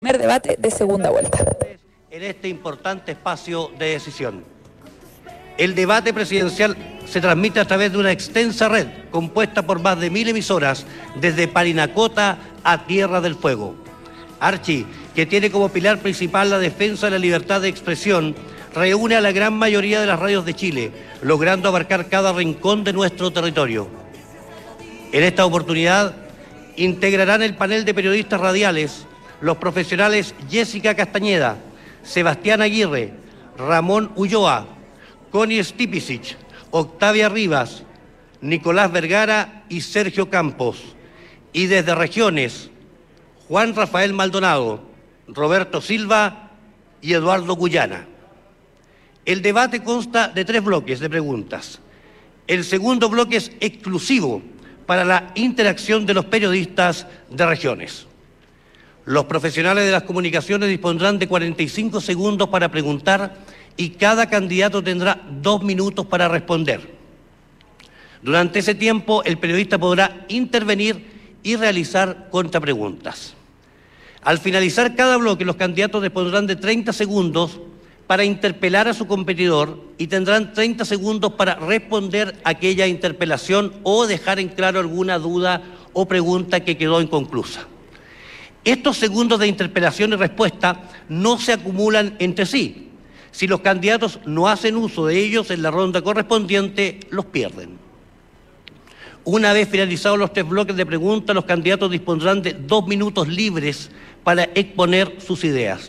Primer debate de segunda vuelta. En este importante espacio de decisión. El debate presidencial se transmite a través de una extensa red compuesta por más de 1000 emisoras desde Parinacota a Tierra del Fuego. Archi, que tiene como pilar principal la defensa de la libertad de expresión, reúne a la gran mayoría de las radios de Chile, logrando abarcar cada rincón de nuestro territorio. En esta oportunidad integrarán el panel de periodistas radiales los profesionales Jessica Castañeda, Sebastián Aguirre, Ramón Ulloa, Connie Stipicic, Octavia Rivas, Nicolás Vergara y Sergio Campos. Y desde regiones, Juan Rafael Maldonado, Roberto Silva y Eduardo Guyana. El debate consta de 3 bloques de preguntas. El segundo bloque es exclusivo para la interacción de los periodistas de regiones. Los profesionales de las comunicaciones dispondrán de 45 segundos para preguntar y cada candidato tendrá 2 minutos para responder. Durante ese tiempo, el periodista podrá intervenir y realizar contrapreguntas. Al finalizar cada bloque, los candidatos dispondrán de 30 segundos para interpelar a su competidor y tendrán 30 segundos para responder a aquella interpelación o dejar en claro alguna duda o pregunta que quedó inconclusa. Estos segundos de interpelación y respuesta no se acumulan entre sí. Si los candidatos no hacen uso de ellos en la ronda correspondiente, los pierden. Una vez finalizados los 3 bloques de preguntas, los candidatos dispondrán de 2 minutos libres para exponer sus ideas.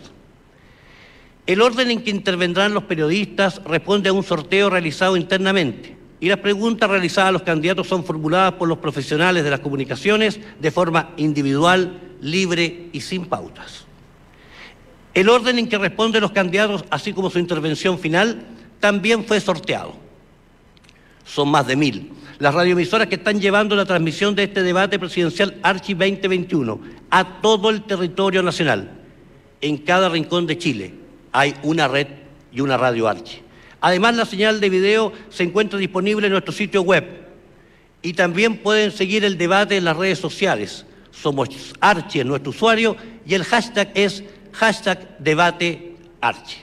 El orden en que intervendrán los periodistas responde a un sorteo realizado internamente y las preguntas realizadas a los candidatos son formuladas por los profesionales de las comunicaciones de forma individual, libre y sin pautas. El orden en que responden los candidatos, así como su intervención final, también fue sorteado. Son más de 1000 las radioemisoras que están llevando la transmisión de este debate presidencial Archi 2021 a todo el territorio nacional. En cada rincón de Chile hay una red y una radio Archi. Además, la señal de video se encuentra disponible en nuestro sitio web y también pueden seguir el debate en las redes sociales. Somos Archi en nuestro usuario y el hashtag es #debatearchi.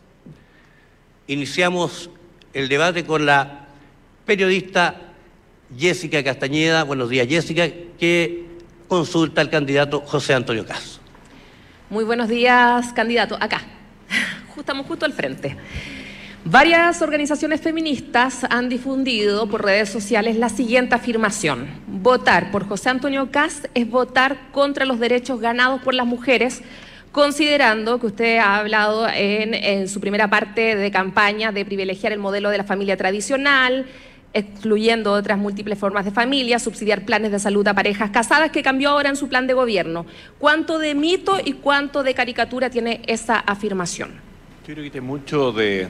Iniciamos el debate con la periodista Jessica Castañeda. Buenos días, Jessica, que consulta al candidato José Antonio Caz. Muy buenos días, candidato. Acá, estamos justo al frente. Varias organizaciones feministas han difundido por redes sociales la siguiente afirmación: votar por José Antonio Caz es votar contra los derechos ganados por las mujeres, considerando que usted ha hablado en su primera parte de campaña de privilegiar el modelo de la familia tradicional, excluyendo otras múltiples formas de familia, subsidiar planes de salud a parejas casadas, que cambió ahora en su plan de gobierno. ¿Cuánto de mito y cuánto de caricatura tiene esa afirmación? Yo creo que tiene mucho de...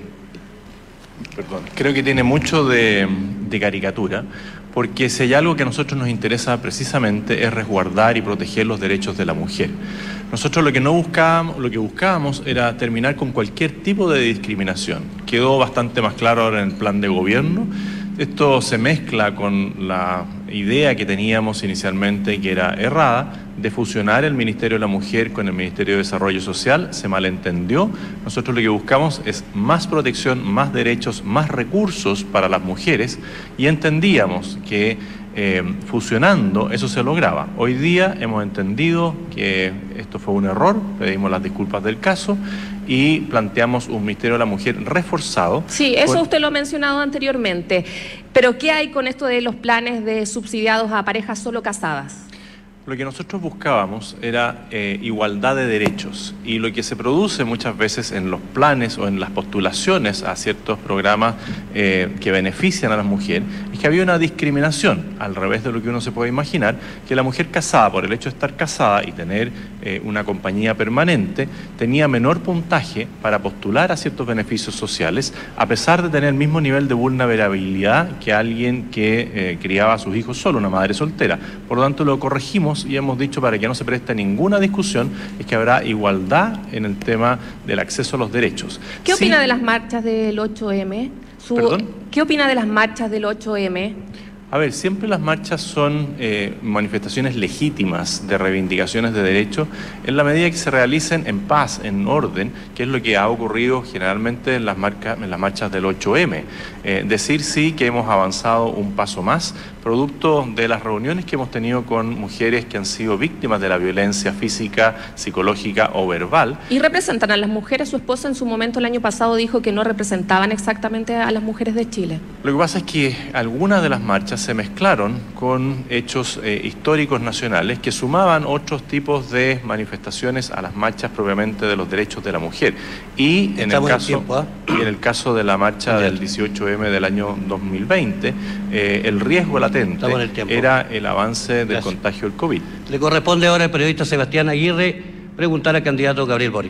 creo que tiene mucho de caricatura, porque si hay algo que a nosotros nos interesa precisamente es resguardar y proteger los derechos de la mujer. Nosotros lo que buscábamos era terminar con cualquier tipo de discriminación. Quedó bastante más claro ahora en el plan de gobierno. Esto se mezcla con la idea que teníamos inicialmente, que era errada, de fusionar el Ministerio de la Mujer con el Ministerio de Desarrollo Social. Se malentendió. Nosotros lo que buscamos es más protección, más derechos, más recursos para las mujeres y entendíamos que fusionando eso se lograba. Hoy día hemos entendido que esto fue un error, pedimos las disculpas del caso y planteamos un Ministerio de la Mujer reforzado. Sí, eso usted lo ha mencionado anteriormente, pero ¿qué hay con esto de los planes de subsidiados a parejas solo casadas? Lo que nosotros buscábamos era igualdad de derechos, y lo que se produce muchas veces en los planes o en las postulaciones a ciertos programas que benefician a las mujeres es que había una discriminación, al revés de lo que uno se puede imaginar, que la mujer casada, por el hecho de estar casada y tener una compañía permanente, tenía menor puntaje para postular a ciertos beneficios sociales, a pesar de tener el mismo nivel de vulnerabilidad que alguien que criaba a sus hijos solo, una madre soltera. Por lo tanto, lo corregimos y hemos dicho, para que no se preste ninguna discusión, es que habrá igualdad en el tema del acceso a los derechos. ¿Qué opina de las marchas del 8M? ¿Perdón? ¿Qué opina de las marchas del 8M? A ver, siempre las marchas son manifestaciones legítimas de reivindicaciones de derechos en la medida que se realicen en paz, en orden, que es lo que ha ocurrido generalmente en las marchas del 8M. Decir sí que hemos avanzado un paso más, producto de las reuniones que hemos tenido con mujeres que han sido víctimas de la violencia física, psicológica o verbal. ¿Y representan a las mujeres? Su esposa en su momento el año pasado dijo que no representaban exactamente a las mujeres de Chile. Lo que pasa es que algunas de las marchas se mezclaron con hechos históricos nacionales que sumaban otros tipos de manifestaciones a las marchas propiamente de los derechos de la mujer. Y en el caso de la marcha del 18M del año 2020, el riesgo latente era el avance del contagio del COVID. Le corresponde ahora al periodista Sebastián Aguirre preguntar al candidato Gabriel Boric.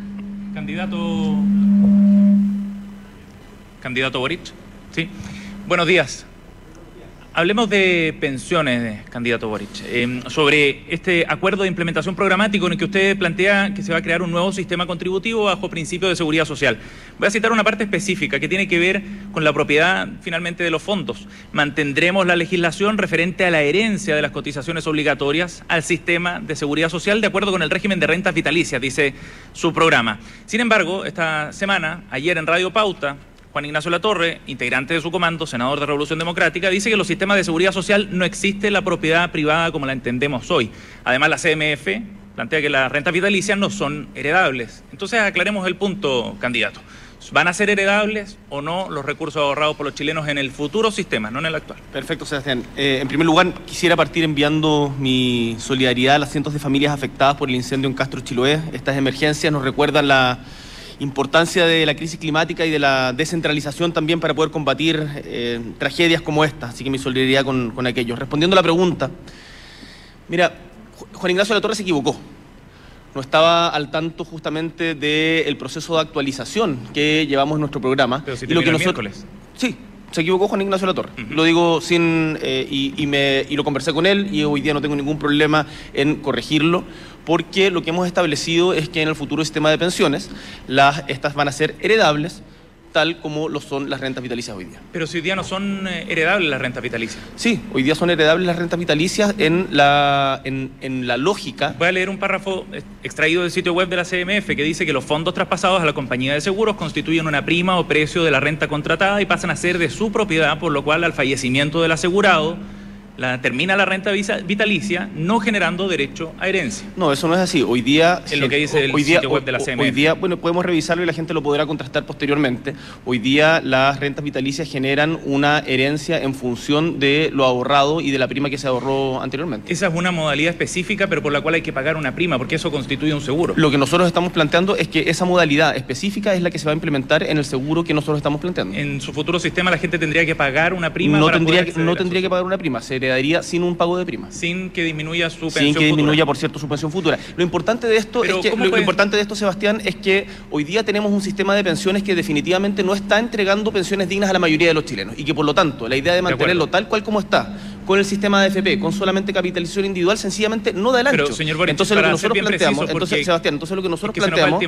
Candidato Boric, sí. Buenos días. Hablemos de pensiones, candidato Boric. Sobre este acuerdo de implementación programático en el que usted plantea que se va a crear un nuevo sistema contributivo bajo principios de seguridad social. Voy a citar una parte específica que tiene que ver con la propiedad finalmente de los fondos. Mantendremos la legislación referente a la herencia de las cotizaciones obligatorias al sistema de seguridad social de acuerdo con el régimen de rentas vitalicias, dice su programa. Sin embargo, esta semana, ayer en Radio Pauta, Juan Ignacio Latorre, integrante de su comando, senador de Revolución Democrática, dice que en los sistemas de seguridad social no existe la propiedad privada como la entendemos hoy. Además, la CMF plantea que las rentas vitalicias no son heredables. Entonces, aclaremos el punto, candidato. ¿Van a ser heredables o no los recursos ahorrados por los chilenos en el futuro sistema, no en el actual? Perfecto, Sebastián. En primer lugar, quisiera partir enviando mi solidaridad a las cientos de familias afectadas por el incendio en Castro Chiloé. Estas emergencias nos recuerdan la importancia de la crisis climática y de la descentralización también para poder combatir tragedias como esta, así que mi solidaridad con aquellos. Respondiendo a la pregunta, mira, Juan Ignacio Latorre se equivocó, no estaba al tanto justamente del proceso de actualización que llevamos en nuestro programa. Pero si y lo que el miércoles. Sí, se equivocó Juan Ignacio Latorre. Lo digo sin y lo conversé con él y hoy día no tengo ningún problema en corregirlo, porque lo que hemos establecido es que en el futuro sistema de pensiones estas van a ser heredables tal como lo son las rentas vitalicias hoy día. Pero si hoy día no son heredables las rentas vitalicias. Sí, hoy día son heredables las rentas vitalicias en la lógica. Voy a leer un párrafo extraído del sitio web de la CMF que dice que los fondos traspasados a la compañía de seguros constituyen una prima o precio de la renta contratada y pasan a ser de su propiedad, por lo cual al fallecimiento del asegurado termina la renta vitalicia no generando derecho a herencia. No, eso no es así. Hoy día es lo que dice el sitio web de la CMF. Hoy día, bueno, podemos revisarlo y la gente lo podrá contrastar posteriormente. Hoy día las rentas vitalicias generan una herencia en función de lo ahorrado y de la prima que se ahorró anteriormente. Esa es una modalidad específica, pero por la cual hay que pagar una prima, porque eso constituye un seguro. Lo que nosotros estamos planteando es que esa modalidad específica es la que se va a implementar en el seguro que nosotros estamos planteando. En su futuro sistema la gente tendría que pagar una prima. No tendría que pagar una prima, se heredaría sin un pago de prima. Sin que disminuya su pensión Sin que disminuya, futura. por cierto, su pensión futura. Lo importante de esto Sebastián, es que hoy día tenemos un sistema de pensiones que definitivamente no está entregando pensiones dignas a la mayoría de los chilenos y que por lo tanto la idea de mantenerlo tal cual como está, con el sistema de AFP, con solamente capitalización individual, sencillamente no da el ancho. Pero, señor Boric, entonces lo que nosotros planteamos, Sebastián, lo que nosotros planteamos,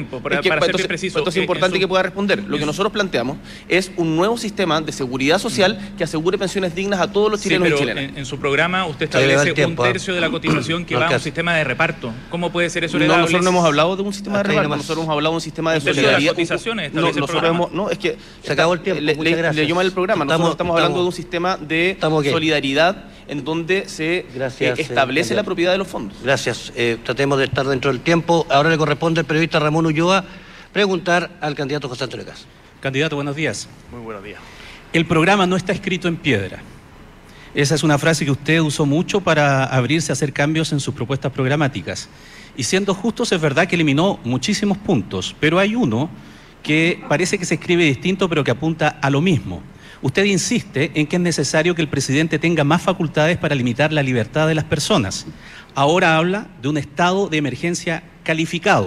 esto es importante que pueda responder. Lo que nosotros planteamos es un nuevo sistema de seguridad social que asegure pensiones dignas a todos los chilenos y chilenas. En su programa usted establece un tercio de la cotización que va a un sistema de reparto. ¿Cómo puede ser eso heredable? No, nosotros no hemos hablado de un sistema de reparto, nosotros hemos hablado de un sistema de solidaridad. De las cotizaciones establece el programa. No, es que se acabó el tiempo. Leyó mal el programa. Nosotros estamos hablando de un sistema de solidaridad en donde se establece la propiedad de los fondos. Gracias. Tratemos de estar dentro del tiempo. Ahora le corresponde al periodista Ramón Ulloa preguntar al candidato José Antonio Caz. Candidato, buenos días. Muy buenos días. El programa no está escrito en piedra. Esa es una frase que usted usó mucho para abrirse a hacer cambios en sus propuestas programáticas. Y siendo justos, es verdad que eliminó muchísimos puntos, pero hay uno que parece que se escribe distinto, pero que apunta a lo mismo. Usted insiste en que es necesario que el presidente tenga más facultades para limitar la libertad de las personas. Ahora habla de un estado de emergencia calificado.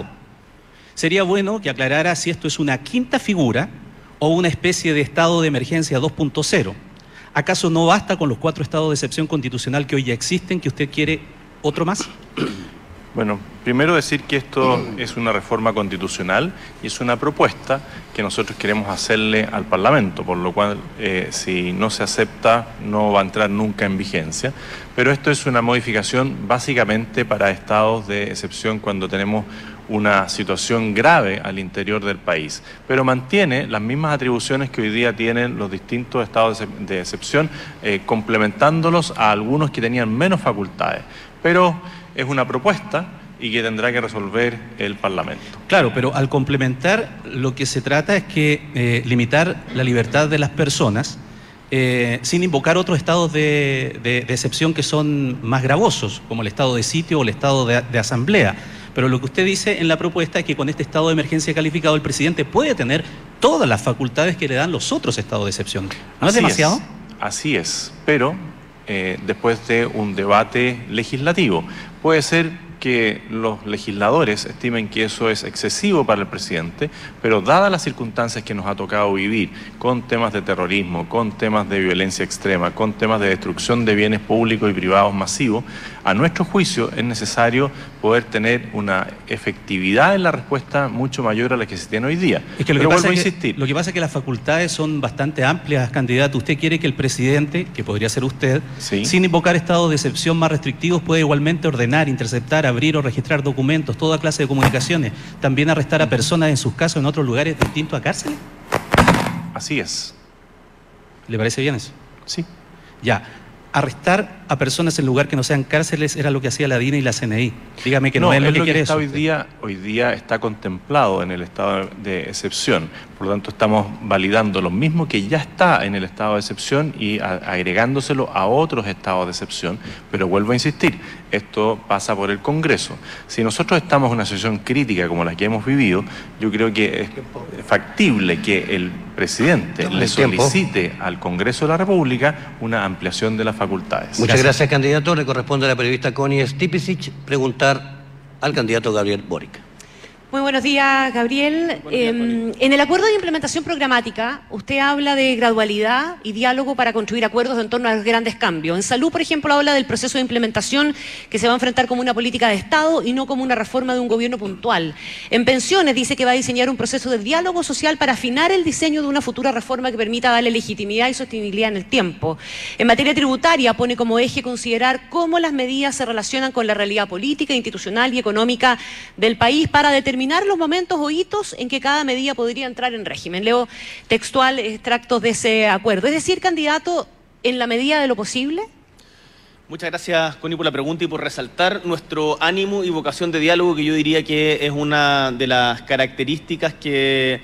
Sería bueno que aclarara si esto es una quinta figura o una especie de estado de emergencia 2.0. ¿Acaso no basta con los 4 estados de excepción constitucional que hoy ya existen, que usted quiere otro más? Bueno, primero decir que esto es una reforma constitucional y es una propuesta que nosotros queremos hacerle al Parlamento, por lo cual si no se acepta no va a entrar nunca en vigencia. Pero esto es una modificación básicamente para estados de excepción cuando tenemos una situación grave al interior del país, pero mantiene las mismas atribuciones que hoy día tienen los distintos estados de excepción, complementándolos a algunos que tenían menos facultades. Pero es una propuesta y que tendrá que resolver el Parlamento. Claro, pero al complementar, lo que se trata es que limitar la libertad de las personas sin invocar otros estados de excepción que son más gravosos, como el estado de sitio o el estado de asamblea. Pero lo que usted dice en la propuesta es que con este estado de emergencia calificado el presidente puede tener todas las facultades que le dan los otros estados de excepción. ¿No es demasiado? Así es, pero después de un debate legislativo. Puede ser que los legisladores estimen que eso es excesivo para el presidente, pero dadas las circunstancias que nos ha tocado vivir, con temas de terrorismo, con temas de violencia extrema, con temas de destrucción de bienes públicos y privados masivos, a nuestro juicio es necesario poder tener una efectividad en la respuesta mucho mayor a la que se tiene hoy día. Es que lo que pasa es que las facultades son bastante amplias, candidato. Usted quiere que el presidente, que podría ser usted, sí, sin invocar estados de excepción más restrictivos, puede igualmente ordenar, interceptar, abrir o registrar documentos, toda clase de comunicaciones, también arrestar a personas en sus casos en otros lugares distintos a cárceles. Así es. ¿Le parece bien eso? Sí. Ya. Arrestar a personas en lugar que no sean cárceles era lo que hacía la DINA y la CNI. Dígame que no es lo que quiere eso. Hoy día está contemplado en el estado de excepción. Por lo tanto, estamos validando lo mismo que ya está en el estado de excepción y agregándoselo a otros estados de excepción. Pero vuelvo a insistir, esto pasa por el Congreso. Si nosotros estamos en una situación crítica como la que hemos vivido, yo creo que es factible que el presidente le solicite al Congreso de la República una ampliación de las facultades. Muchas gracias, candidato. Le corresponde a la periodista Connie Stipicic preguntar al candidato Gabriel Boric. Muy buenos días, Gabriel. En el acuerdo de implementación programática, usted habla de gradualidad y diálogo para construir acuerdos en torno a los grandes cambios. En salud, por ejemplo, habla del proceso de implementación que se va a enfrentar como una política de Estado y no como una reforma de un gobierno puntual. En pensiones, dice que va a diseñar un proceso de diálogo social para afinar el diseño de una futura reforma que permita darle legitimidad y sostenibilidad en el tiempo. En materia tributaria, pone como eje considerar cómo las medidas se relacionan con la realidad política, institucional y económica del país para determinar los momentos o hitos en que cada medida podría entrar en régimen. Leo textual extractos de ese acuerdo. Es decir, candidato, en la medida de lo posible. Muchas gracias, Connie, por la pregunta y por resaltar nuestro ánimo y vocación de diálogo, que yo diría que es una de las características que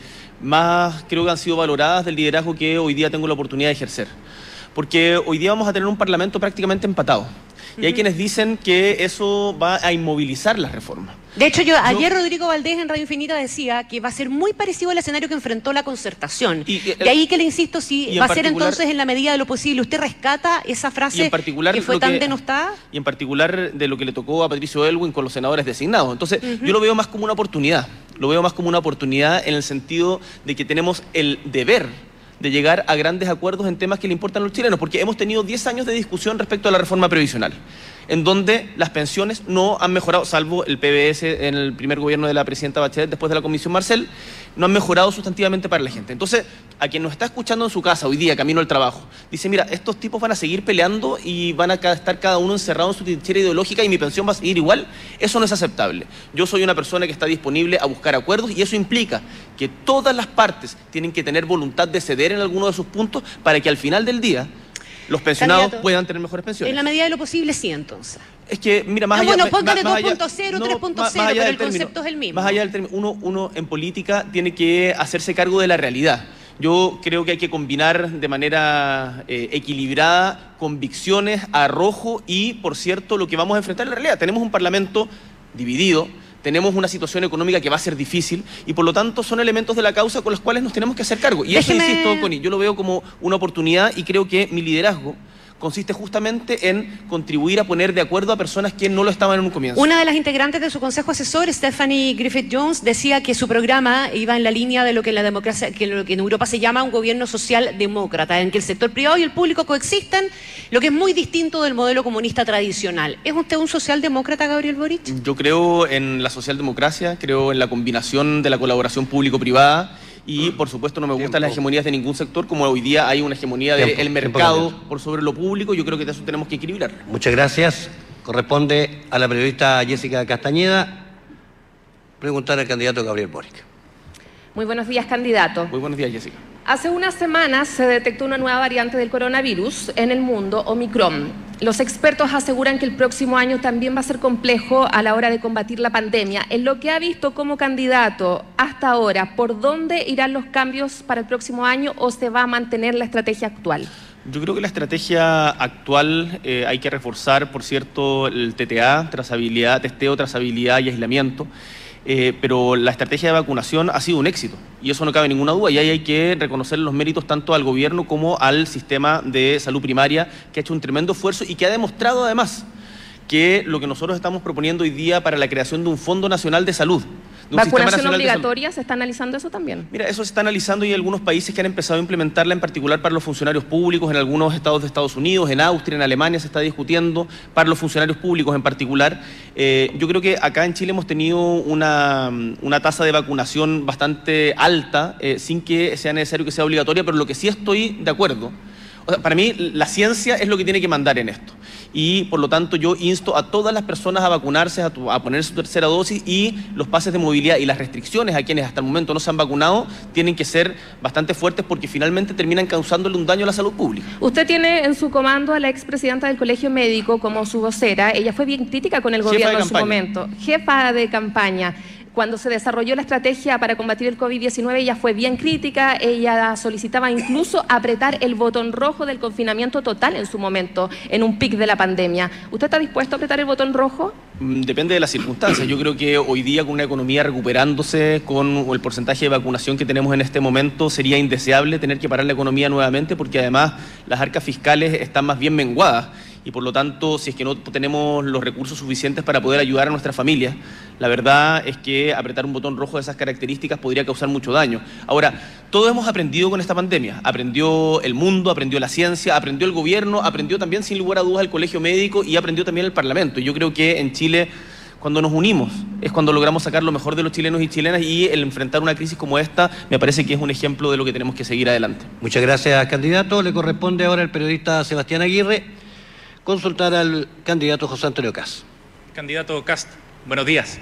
más creo que han sido valoradas del liderazgo que hoy día tengo la oportunidad de ejercer. Porque hoy día vamos a tener un Parlamento prácticamente empatado. Y hay quienes dicen que eso va a inmovilizar las reformas. De hecho, ayer Rodrigo Valdés en Radio Infinita decía que va a ser muy parecido al escenario que enfrentó la concertación. De ahí que le insisto, si va a ser entonces en la medida de lo posible. ¿Usted rescata esa frase que fue tan denostada? Y en particular de lo que le tocó a Patricio Aylwin con los senadores designados. Entonces, yo lo veo más como una oportunidad. Lo veo más como una oportunidad en el sentido de que tenemos el deber de llegar a grandes acuerdos en temas que le importan a los chilenos, porque hemos tenido 10 años de discusión respecto a la reforma previsional, en donde las pensiones no han mejorado, salvo el PBS en el primer gobierno de la presidenta Bachelet después de la Comisión Marcel, no han mejorado sustantivamente para la gente. Entonces, a quien nos está escuchando en su casa hoy día, camino al trabajo, dice, mira, estos tipos van a seguir peleando y van a estar cada uno encerrado en su trinchera ideológica y mi pensión va a seguir igual. Eso no es aceptable. Yo soy una persona que está disponible a buscar acuerdos y eso implica que todas las partes tienen que tener voluntad de ceder en alguno de sus puntos para que al final del día los pensionados puedan tener mejores pensiones. En la medida de lo posible, sí, entonces. Es que, mira, más allá... Bueno, póngale 2.0, 3.0, pero el concepto es el mismo. Más allá del término, uno en política tiene que hacerse cargo de la realidad. Yo creo que hay que combinar de manera equilibrada convicciones, arrojo y, por cierto, lo que vamos a enfrentar en la realidad. Tenemos un Parlamento dividido, tenemos una situación económica que va a ser difícil y por lo tanto son elementos de la causa con los cuales nos tenemos que hacer cargo. Y eso, insisto, Connie, yo lo veo como una oportunidad y creo que mi liderazgo consiste justamente en contribuir a poner de acuerdo a personas que no lo estaban en un comienzo. Una de las integrantes de su consejo asesor, Stephanie Griffith-Jones, decía que su programa iba en la línea de lo que en la democracia, que lo que en Europa se llama un gobierno socialdemócrata, en que el sector privado y el público coexisten, lo que es muy distinto del modelo comunista tradicional. ¿Es usted un socialdemócrata, Gabriel Boric? Yo creo en la socialdemocracia, creo en la combinación de la colaboración público-privada. Y, por supuesto, no me gustan las hegemonías de ningún sector, como hoy día hay una hegemonía del mercado por sobre lo público. Yo creo que de eso tenemos que equilibrar. Muchas gracias. Corresponde a la periodista Jessica Castañeda preguntar al candidato Gabriel Boric. Muy buenos días, candidato. Muy buenos días, Jessica. Hace unas semanas se detectó una nueva variante del coronavirus en el mundo, Omicron. Los expertos aseguran que el próximo año también va a ser complejo a la hora de combatir la pandemia. En lo que ha visto como candidato hasta ahora, ¿por dónde irán los cambios para el próximo año o se va a mantener la estrategia actual? Yo creo que la estrategia actual hay que reforzar, por cierto, el TTA, trazabilidad, testeo, trazabilidad y aislamiento. Pero la estrategia de vacunación ha sido un éxito y eso no cabe ninguna duda, y ahí hay que reconocer los méritos tanto al gobierno como al sistema de salud primaria, que ha hecho un tremendo esfuerzo y que ha demostrado además que lo que nosotros estamos proponiendo hoy día para la creación de un Fondo Nacional de Salud, de un ¿Vacunación sistema nacional obligatoria? ¿Se está analizando eso también? Mira, eso se está analizando y hay algunos países que han empezado a implementarla, en particular para los funcionarios públicos, en algunos estados de Estados Unidos, en Austria, en Alemania se está discutiendo, para los funcionarios públicos en particular. Yo creo que acá en Chile hemos tenido una tasa de vacunación bastante alta, sin que sea necesario que sea obligatoria, pero lo que sí estoy de acuerdo, o sea, para mí la ciencia es lo que tiene que mandar en esto. Y por lo tanto yo insto a todas las personas a vacunarse, a poner su tercera dosis, y los pases de movilidad y las restricciones a quienes hasta el momento no se han vacunado tienen que ser bastante fuertes porque finalmente terminan causándole un daño a la salud pública. Usted tiene en su comando a la expresidenta del Colegio Médico como su vocera. Ella fue bien crítica con el gobierno en su momento. Jefa de campaña. Cuando se desarrolló la estrategia para combatir el COVID-19, ella fue bien crítica, ella solicitaba incluso apretar el botón rojo del confinamiento total en su momento, en un pic de la pandemia. ¿Usted está dispuesto a apretar el botón rojo? Depende de las circunstancias. Yo creo que hoy día, con una economía recuperándose, con el porcentaje de vacunación que tenemos en este momento, sería indeseable tener que parar la economía nuevamente, porque además las arcas fiscales están más bien menguadas. Y por lo tanto, si es que no tenemos los recursos suficientes para poder ayudar a nuestras familias, la verdad es que apretar un botón rojo de esas características podría causar mucho daño. Ahora, todos hemos aprendido con esta pandemia. Aprendió el mundo, aprendió la ciencia, aprendió el gobierno, aprendió también, sin lugar a dudas, el Colegio Médico y aprendió también el Parlamento. Y yo creo que en Chile, cuando nos unimos, es cuando logramos sacar lo mejor de los chilenos y chilenas, y el enfrentar una crisis como esta me parece que es un ejemplo de lo que tenemos que seguir adelante. Muchas gracias, candidato. Le corresponde ahora al periodista Sebastián Aguirre consultar al candidato José Antonio Kast. Candidato Kast, buenos días.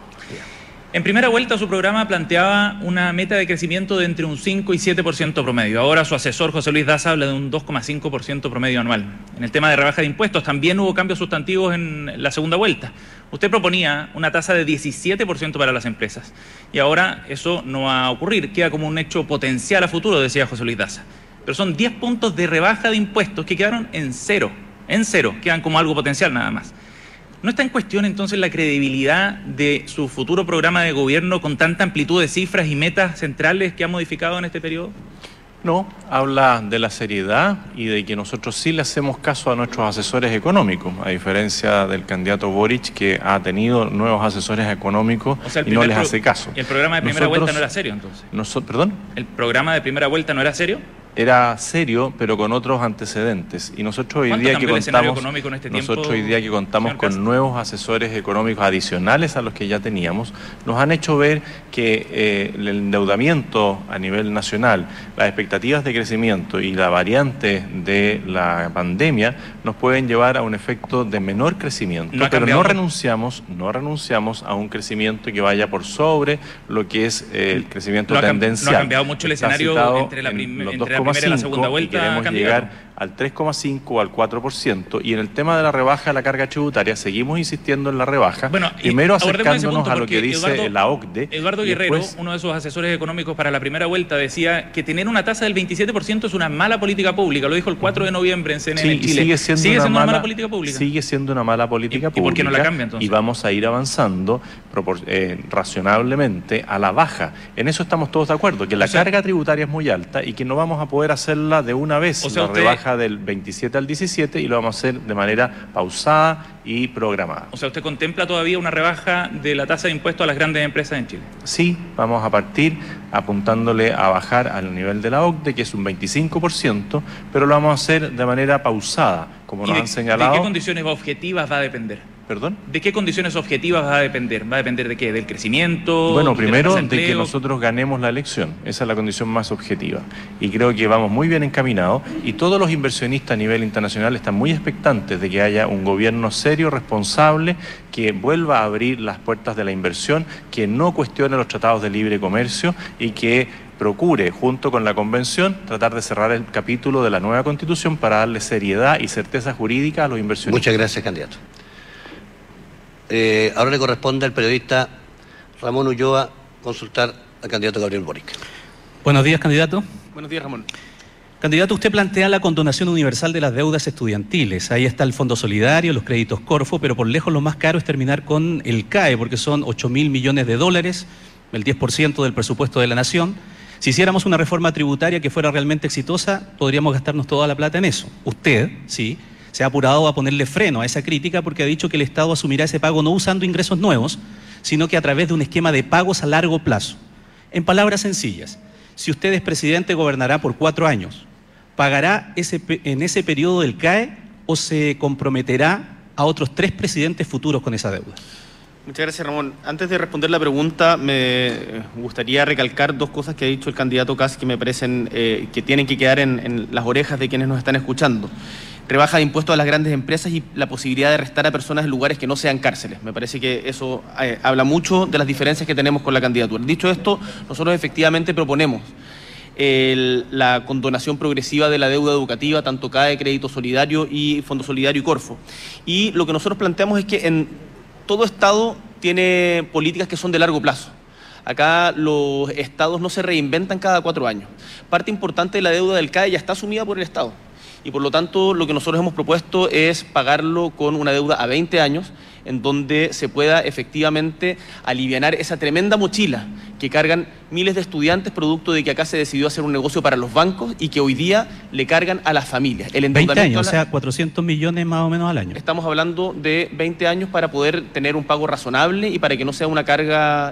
En primera vuelta su programa planteaba una meta de crecimiento de entre un 5 y 7% promedio. Ahora su asesor José Luis Daza habla de un 2,5% promedio anual. En el tema de rebaja de impuestos también hubo cambios sustantivos en la segunda vuelta. Usted proponía una tasa de 17% para las empresas y ahora eso no va a ocurrir. Queda como un hecho potencial a futuro, decía José Luis Daza. Pero son 10 puntos de rebaja de impuestos que quedaron en cero, quedan como algo potencial nada más. ¿No está en cuestión entonces la credibilidad de su futuro programa de gobierno con tanta amplitud de cifras y metas centrales que ha modificado en este periodo? No, habla de la seriedad y de que nosotros sí le hacemos caso a nuestros asesores económicos, a diferencia del candidato Boric, que ha tenido nuevos asesores económicos, o sea, y no les hace caso. ¿Y el programa de primera vuelta no era serio entonces? ¿Perdón? ¿El programa de primera vuelta no era serio? Era serio, pero con otros antecedentes. Y nosotros hoy día que contamos con nuevos asesores económicos adicionales a los que ya teníamos, nos han hecho ver que el endeudamiento a nivel nacional, las expectativas de crecimiento y la variante de la pandemia nos pueden llevar a un efecto de menor crecimiento. Pero no renunciamos a un crecimiento que vaya por sobre lo que es el crecimiento tendencial. No ha cambiado mucho el escenario entre la primera y la segunda vuelta, y queremos llegar al 3,5 o al 4%. Y en el tema de la rebaja de la carga tributaria, seguimos insistiendo en la rebaja, primero acercándonos a lo que dice la OCDE. Eduardo Guerrero, uno de sus asesores económicos para la primera vuelta, decía que tener una tasa del 27% es una mala política pública. Lo dijo el 4 de noviembre en CNN en Chile. Sigue siendo una mala política pública. Sigue siendo una mala política pública. ¿Y por qué no la cambia entonces? Y vamos a ir avanzando razonablemente a la baja. En eso estamos todos de acuerdo, que la carga tributaria es muy alta y que no vamos a poder hacerla de una vez, la rebaja baja del 27 al 17 y lo vamos a hacer de manera pausada y programada. O sea, ¿usted contempla todavía una rebaja de la tasa de impuesto a las grandes empresas en Chile? Sí, vamos a partir apuntándole a bajar al nivel de la OCDE, que es un 25%, pero lo vamos a hacer de manera pausada, como nos han señalado. ¿De qué condiciones objetivas va a depender? ¿Perdón? ¿De qué condiciones objetivas va a depender? ¿Va a depender de qué? ¿Del crecimiento? Bueno, primero de de que nosotros ganemos la elección. Esa es la condición más objetiva. Y creo que vamos muy bien encaminados y todos los inversionistas a nivel internacional están muy expectantes de que haya un gobierno serio, responsable, que vuelva a abrir las puertas de la inversión, que no cuestione los tratados de libre comercio y que procure, junto con la Convención, tratar de cerrar el capítulo de la nueva Constitución para darle seriedad y certeza jurídica a los inversionistas. Muchas gracias, candidato. Ahora le corresponde al periodista Ramón Ulloa consultar al candidato Gabriel Boric. Buenos días, candidato. Buenos días, Ramón. Candidato, usted plantea la condonación universal de las deudas estudiantiles. Ahí está el Fondo Solidario, los créditos Corfo, pero por lejos lo más caro es terminar con el CAE, porque son 8.000 millones de dólares, el 10% del presupuesto de la nación. Si hiciéramos una reforma tributaria que fuera realmente exitosa, podríamos gastarnos toda la plata en eso. Usted, sí, se ha apurado a ponerle freno a esa crítica porque ha dicho que el Estado asumirá ese pago no usando ingresos nuevos, sino que a través de un esquema de pagos a largo plazo. En palabras sencillas, si usted es presidente, gobernará por 4 años. ¿Pagará en ese periodo el CAE o se comprometerá a otros 3 presidentes futuros con esa deuda? Muchas gracias, Ramón. Antes de responder la pregunta, me gustaría recalcar 2 cosas que ha dicho el candidato Kast que me parecen que tienen que quedar en las orejas de quienes nos están escuchando. Rebaja de impuestos a las grandes empresas y la posibilidad de arrestar a personas en lugares que no sean cárceles. Me parece que eso habla mucho de las diferencias que tenemos con la candidatura. Dicho esto, nosotros efectivamente proponemos la condonación progresiva de la deuda educativa, tanto CAE, Crédito Solidario y Fondo Solidario y Corfo. Y lo que nosotros planteamos es que en todo Estado tiene políticas que son de largo plazo. Acá los estados no se reinventan cada 4 años. Parte importante de la deuda del CAE ya está asumida por el Estado. Y por lo tanto, lo que nosotros hemos propuesto es pagarlo con una deuda a 20 años, en donde se pueda efectivamente alivianar esa tremenda mochila que cargan miles de estudiantes producto de que acá se decidió hacer un negocio para los bancos y que hoy día le cargan a las familias. El 20 años, o sea, 400 millones más o menos al año. Estamos hablando de 20 años para poder tener un pago razonable y para que no sea una carga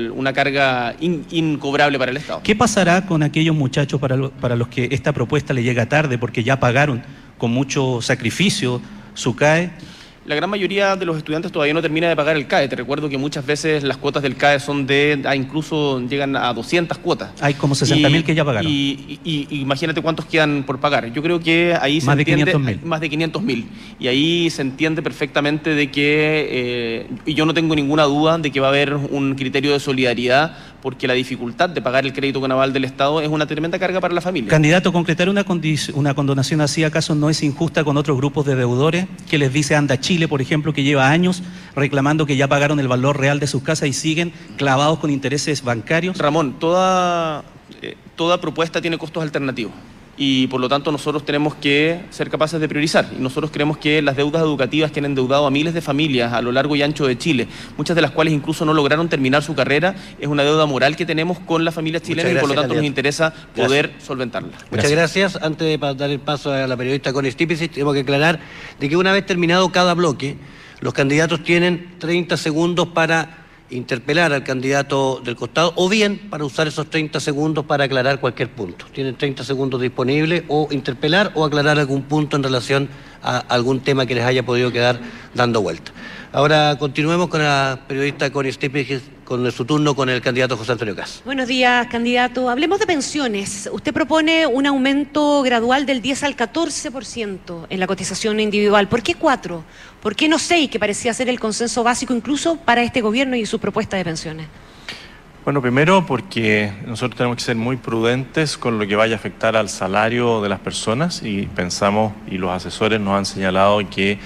incobrable para el Estado. ¿Qué pasará con aquellos muchachos para los que esta propuesta le llega tarde porque ya pagaron con mucho sacrificio su CAE? La gran mayoría de los estudiantes todavía no termina de pagar el CAE. Te recuerdo que muchas veces las cuotas del CAE son incluso llegan a 200 cuotas. Hay como 60.000 que ya pagaron. Y imagínate cuántos quedan por pagar. Yo creo que ahí más de 500.000. Más de 500.000. Y ahí se entiende perfectamente de que, y yo no tengo ninguna duda de que va a haber un criterio de solidaridad, porque la dificultad de pagar el crédito con aval del Estado es una tremenda carga para la familia. Candidato, concretar una condonación así, ¿acaso no es injusta con otros grupos de deudores que les dice Anda Chile, por ejemplo, que lleva años reclamando que ya pagaron el valor real de sus casas y siguen clavados con intereses bancarios? Ramón, toda propuesta tiene costos alternativos. Y por lo tanto nosotros tenemos que ser capaces de priorizar. Y nosotros creemos que las deudas educativas que han endeudado a miles de familias a lo largo y ancho de Chile, muchas de las cuales incluso no lograron terminar su carrera, es una deuda moral que tenemos con las familias chilenas y por lo tanto nos interesa poder solventarla. Muchas gracias. Antes de dar el paso a la periodista Connie Stipicis, tenemos que aclarar de que una vez terminado cada bloque, los candidatos tienen 30 segundos para interpelar al candidato del costado o bien para usar esos 30 segundos para aclarar cualquier punto. Tienen 30 segundos disponibles o interpelar o aclarar algún punto en relación a algún tema que les haya podido quedar dando vuelta. Ahora continuemos con la periodista Connie Stipicis con su turno con el candidato José Antonio Kast. Buenos días, candidato. Hablemos de pensiones. Usted propone un aumento gradual del 10 al 14% en la cotización individual. ¿Por qué 4? ¿Por qué no 6, que parecía ser el consenso básico incluso para este gobierno y su propuesta de pensiones? Bueno, primero porque nosotros tenemos que ser muy prudentes con lo que vaya a afectar al salario de las personas y pensamos, y los asesores nos han señalado que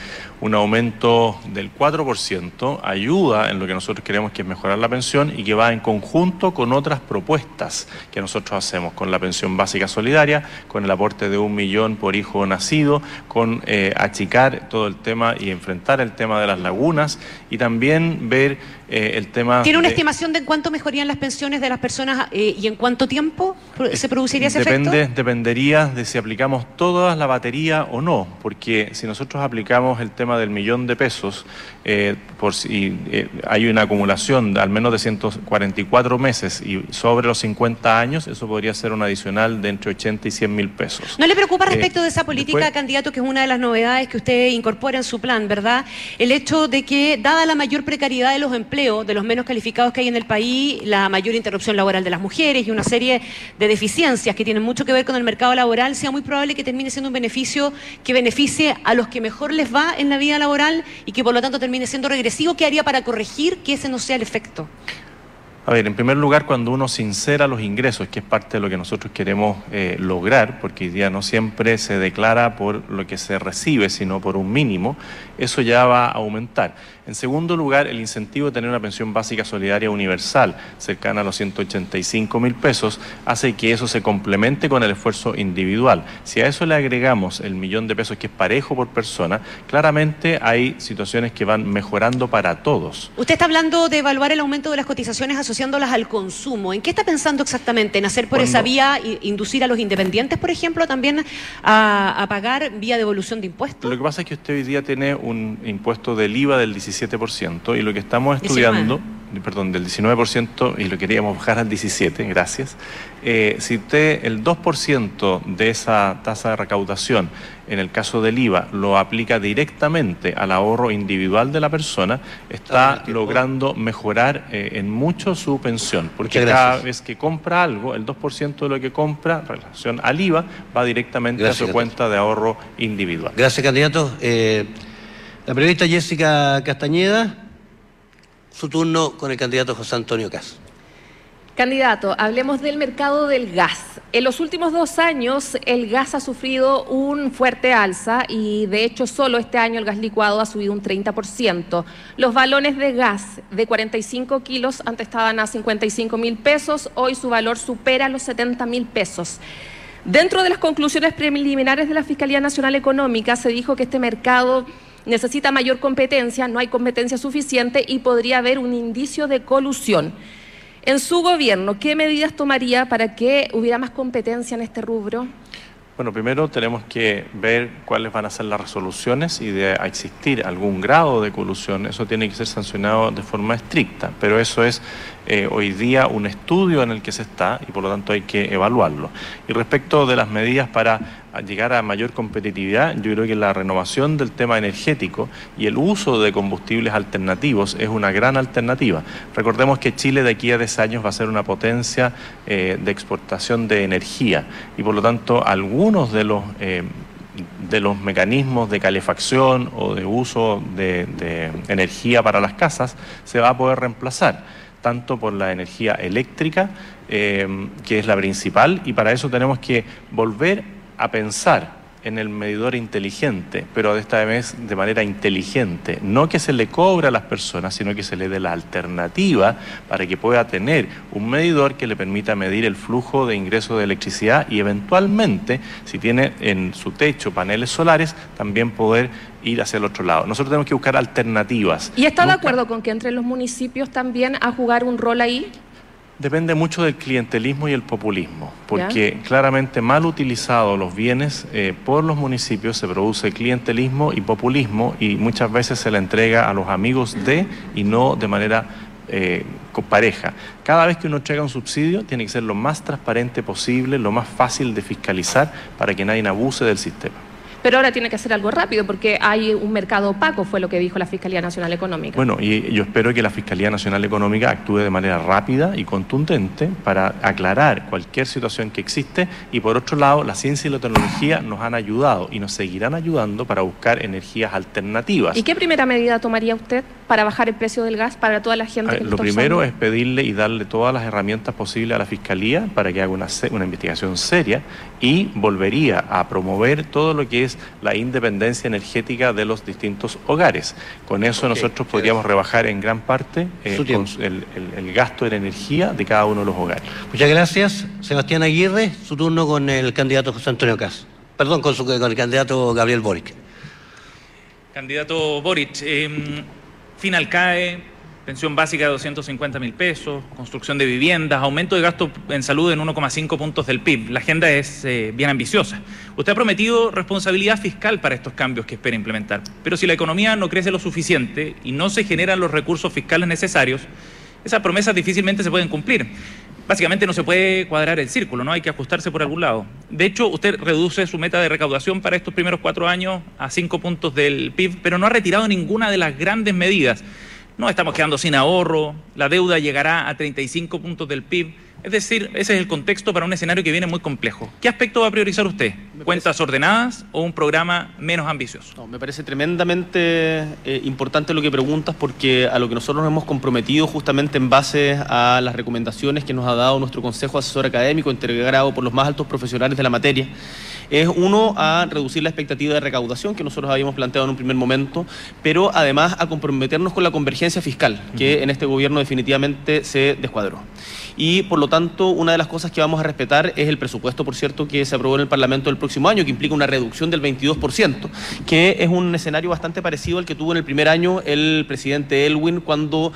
un aumento del 4%, ayuda en lo que nosotros queremos, que es mejorar la pensión, y que va en conjunto con otras propuestas que nosotros hacemos, con la pensión básica solidaria, con el aporte de 1 millón por hijo nacido, con achicar todo el tema y enfrentar el tema de las lagunas, y también ver el tema... ¿Tiene una estimación de en cuánto mejorían las pensiones de las personas y en cuánto tiempo se produciría ese efecto? Dependería de si aplicamos toda la batería o no, porque si nosotros aplicamos el tema del 1.000.000 pesos, por si hay una acumulación de al menos de 144 meses y sobre los 50 años, eso podría ser un adicional de entre 80 y 100.000 pesos. ¿No le preocupa respecto de esa política, después, candidato, que es una de las novedades que usted incorpora en su plan, ¿verdad? El hecho de que, dada la mayor precariedad de los empleos, de los menos calificados que hay en el país, la mayor interrupción laboral de las mujeres y una serie de deficiencias que tienen mucho que ver con el mercado laboral, sea muy probable que termine siendo un beneficio que beneficie a los que mejor les va en la vida laboral y que por lo tanto termine siendo regresivo? ¿Qué haría para corregir que ese no sea el efecto? A ver, en primer lugar, cuando uno sincera los ingresos, que es parte de lo que nosotros queremos lograr, porque hoy día no siempre se declara por lo que se recibe, sino por un mínimo, eso ya va a aumentar. En segundo lugar, el incentivo de tener una pensión básica solidaria universal, cercana a los 185.000 pesos, hace que eso se complemente con el esfuerzo individual. Si a eso le agregamos el 1.000.000 de pesos, que es parejo por persona, claramente hay situaciones que van mejorando para todos. Usted está hablando de evaluar el aumento de las cotizaciones asociándolas al consumo. ¿En qué está pensando exactamente? ¿En hacer por esa vía, inducir a los independientes, por ejemplo, también a pagar vía devolución de impuestos? Lo que pasa es que usted hoy día tiene un impuesto del IVA del 17%, y lo que estamos estudiando, del 19%, y lo queríamos bajar al 17%, gracias. Si usted el 2% de esa tasa de recaudación, en el caso del IVA, lo aplica directamente al ahorro individual de la persona, está logrando mejorar en mucho su pensión, porque cada vez que compra algo, el 2% de lo que compra en relación al IVA va directamente a su cuenta de ahorro individual. Gracias, candidato. La periodista Jessica Castañeda, su turno con el candidato José Antonio Caz. Candidato, hablemos del mercado del gas. En los últimos 2 años el gas ha sufrido un fuerte alza y de hecho solo este año el gas licuado ha subido un 30%. Los balones de gas de 45 kilos antes estaban a 55.000 pesos, hoy su valor supera los 70.000 pesos. Dentro de las conclusiones preliminares de la Fiscalía Nacional Económica se dijo que este mercado necesita mayor competencia, no hay competencia suficiente y podría haber un indicio de colusión. En su gobierno, ¿qué medidas tomaría para que hubiera más competencia en este rubro? Bueno, primero tenemos que ver cuáles van a ser las resoluciones y de existir algún grado de colusión, eso tiene que ser sancionado de forma estricta, pero eso es hoy día un estudio en el que se está y por lo tanto hay que evaluarlo. Y respecto de las medidas para llegar a mayor competitividad, yo creo que la renovación del tema energético y el uso de combustibles alternativos es una gran alternativa. Recordemos que Chile de aquí a 10 años va a ser una potencia de exportación de energía y por lo tanto algunos de los mecanismos de calefacción o de uso de energía para las casas se va a poder reemplazar tanto por la energía eléctrica, que es la principal, y para eso tenemos que volver a pensar en el medidor inteligente, pero de esta vez de manera inteligente, no que se le cobre a las personas, sino que se le dé la alternativa para que pueda tener un medidor que le permita medir el flujo de ingreso de electricidad y eventualmente, si tiene en su techo paneles solares, también poder ir hacia el otro lado. Nosotros tenemos que buscar alternativas. ¿Y está de acuerdo con que entre los municipios también a jugar un rol ahí? Depende mucho del clientelismo y el populismo, porque claramente mal utilizados los bienes por los municipios se produce clientelismo y populismo y muchas veces se le entrega a los amigos de y no de manera pareja. Cada vez que uno entrega un subsidio tiene que ser lo más transparente posible, lo más fácil de fiscalizar para que nadie abuse del sistema. Pero ahora tiene que hacer algo rápido porque hay un mercado opaco, fue lo que dijo la Fiscalía Nacional Económica. Bueno, y yo espero que la Fiscalía Nacional Económica actúe de manera rápida y contundente para aclarar cualquier situación que existe y por otro lado, la ciencia y la tecnología nos han ayudado y nos seguirán ayudando para buscar energías alternativas. ¿Y qué primera medida tomaría usted para bajar el precio del gas para toda la gente que lo está usando? Lo primero es pedirle y darle todas las herramientas posibles a la Fiscalía para que haga una investigación seria y volvería a promover todo lo que es es la independencia energética de los distintos hogares. Con eso nosotros podríamos rebajar en gran parte el gasto de la energía de cada uno de los hogares. Muchas gracias. Sebastián Aguirre, su turno con el candidato José Antonio Kast. Perdón, con el candidato Gabriel Boric. Candidato Boric, FINALCAE, pensión básica de 250.000 pesos, construcción de viviendas, aumento de gasto en salud en 1,5 puntos del PIB. La agenda es bien ambiciosa. Usted ha prometido responsabilidad fiscal para estos cambios que espera implementar. Pero si la economía no crece lo suficiente y no se generan los recursos fiscales necesarios, esas promesas difícilmente se pueden cumplir. Básicamente no se puede cuadrar el círculo, ¿no? Hay que ajustarse por algún lado. De hecho, usted reduce su meta de recaudación para estos primeros 4 años a 5 puntos del PIB, pero no ha retirado ninguna de las grandes medidas. Nos estamos quedando sin ahorro, la deuda llegará a 35 puntos del PIB. Es decir, ese es el contexto para un escenario que viene muy complejo. ¿Qué aspecto va a priorizar usted? ¿Cuentas ordenadas o un programa menos ambicioso? No, me parece tremendamente importante lo que preguntas, porque a lo que nosotros nos hemos comprometido justamente en base a las recomendaciones que nos ha dado nuestro Consejo Asesor Académico, integrado por los más altos profesionales de la materia, es uno, a reducir la expectativa de recaudación que nosotros habíamos planteado en un primer momento, pero además a comprometernos con la convergencia fiscal, que en este gobierno definitivamente se descuadró. Y por lo tanto, una de las cosas que vamos a respetar es el presupuesto, por cierto, que se aprobó en el Parlamento el próximo año, que implica una reducción del 22%, que es un escenario bastante parecido al que tuvo en el primer año el presidente Elwin cuando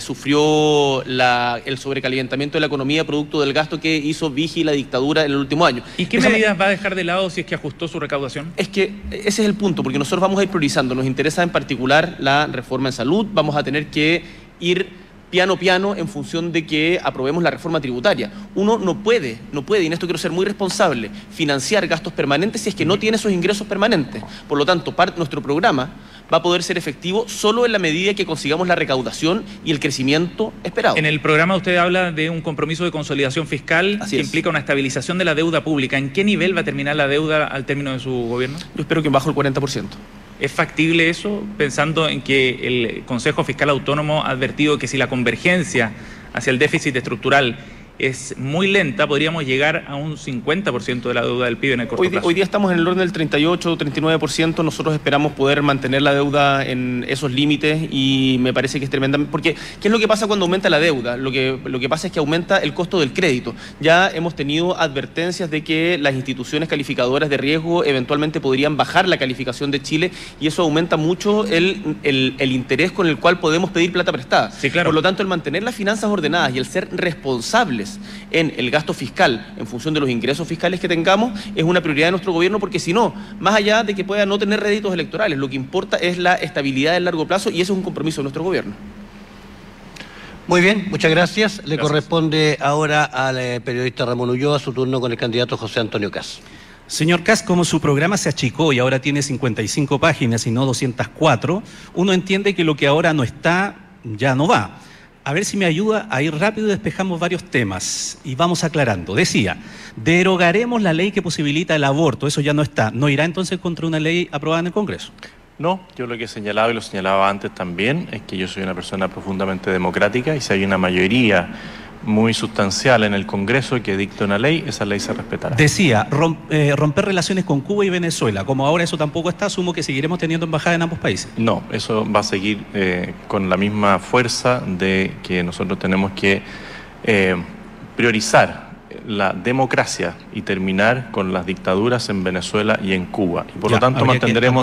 sufrió el sobrecalentamiento de la economía producto del gasto que hizo Vigi la dictadura en el último año. ¿Y qué medidas va a dejar de lado si es que ajustó su recaudación? Es que ese es el punto, porque nosotros vamos a ir priorizando. Nos interesa en particular la reforma en salud. Vamos a tener que ir piano en función de que aprobemos la reforma tributaria. Uno no puede, y en esto quiero ser muy responsable, financiar gastos permanentes si es que no tiene esos ingresos permanentes. Por lo tanto, nuestro programa va a poder ser efectivo solo en la medida que consigamos la recaudación y el crecimiento esperado. En el programa usted habla de un compromiso de consolidación fiscal que implica una estabilización de la deuda pública. ¿En qué nivel va a terminar la deuda al término de su gobierno? Yo espero que bajo el 40%. ¿Es factible eso, pensando en que el Consejo Fiscal Autónomo ha advertido que si la convergencia hacia el déficit estructural es muy lenta, podríamos llegar a un 50% de la deuda del PIB en el corto plazo? Hoy día estamos en el orden del 38 o 39%. Nosotros esperamos poder mantener la deuda en esos límites y me parece que es tremendamente... Porque, ¿qué es lo que pasa cuando aumenta la deuda? Lo que pasa es que aumenta el costo del crédito. Ya hemos tenido advertencias de que las instituciones calificadoras de riesgo eventualmente podrían bajar la calificación de Chile y eso aumenta mucho el interés con el cual podemos pedir plata prestada. Sí, claro. Por lo tanto, el mantener las finanzas ordenadas y el ser responsables en el gasto fiscal en función de los ingresos fiscales que tengamos es una prioridad de nuestro gobierno, porque si no, más allá de que pueda no tener réditos electorales, lo que importa es la estabilidad del largo plazo y eso es un compromiso de nuestro gobierno. Muy bien, muchas gracias. Le corresponde ahora al periodista Ramón Ulloa su turno con el candidato José Antonio Kast. Señor Kast, como su programa se achicó y ahora tiene 55 páginas y no 204, uno entiende que lo que ahora no está, ya no va. A ver si me ayuda a ir rápido y despejamos varios temas y vamos aclarando. Decía, derogaremos la ley que posibilita el aborto, eso ya no está. ¿No irá entonces contra una ley aprobada en el Congreso? No, yo lo que he señalado y lo señalaba antes también es que yo soy una persona profundamente democrática y si hay una mayoría muy sustancial en el Congreso que dicte una ley, esa ley se respetará. Decía, romper relaciones con Cuba y Venezuela. Como ahora eso tampoco está, asumo que seguiremos teniendo embajada en ambos países. No, eso va a seguir con la misma fuerza de que nosotros tenemos que priorizar la democracia y terminar con las dictaduras en Venezuela y en Cuba. Y por lo tanto mantendremos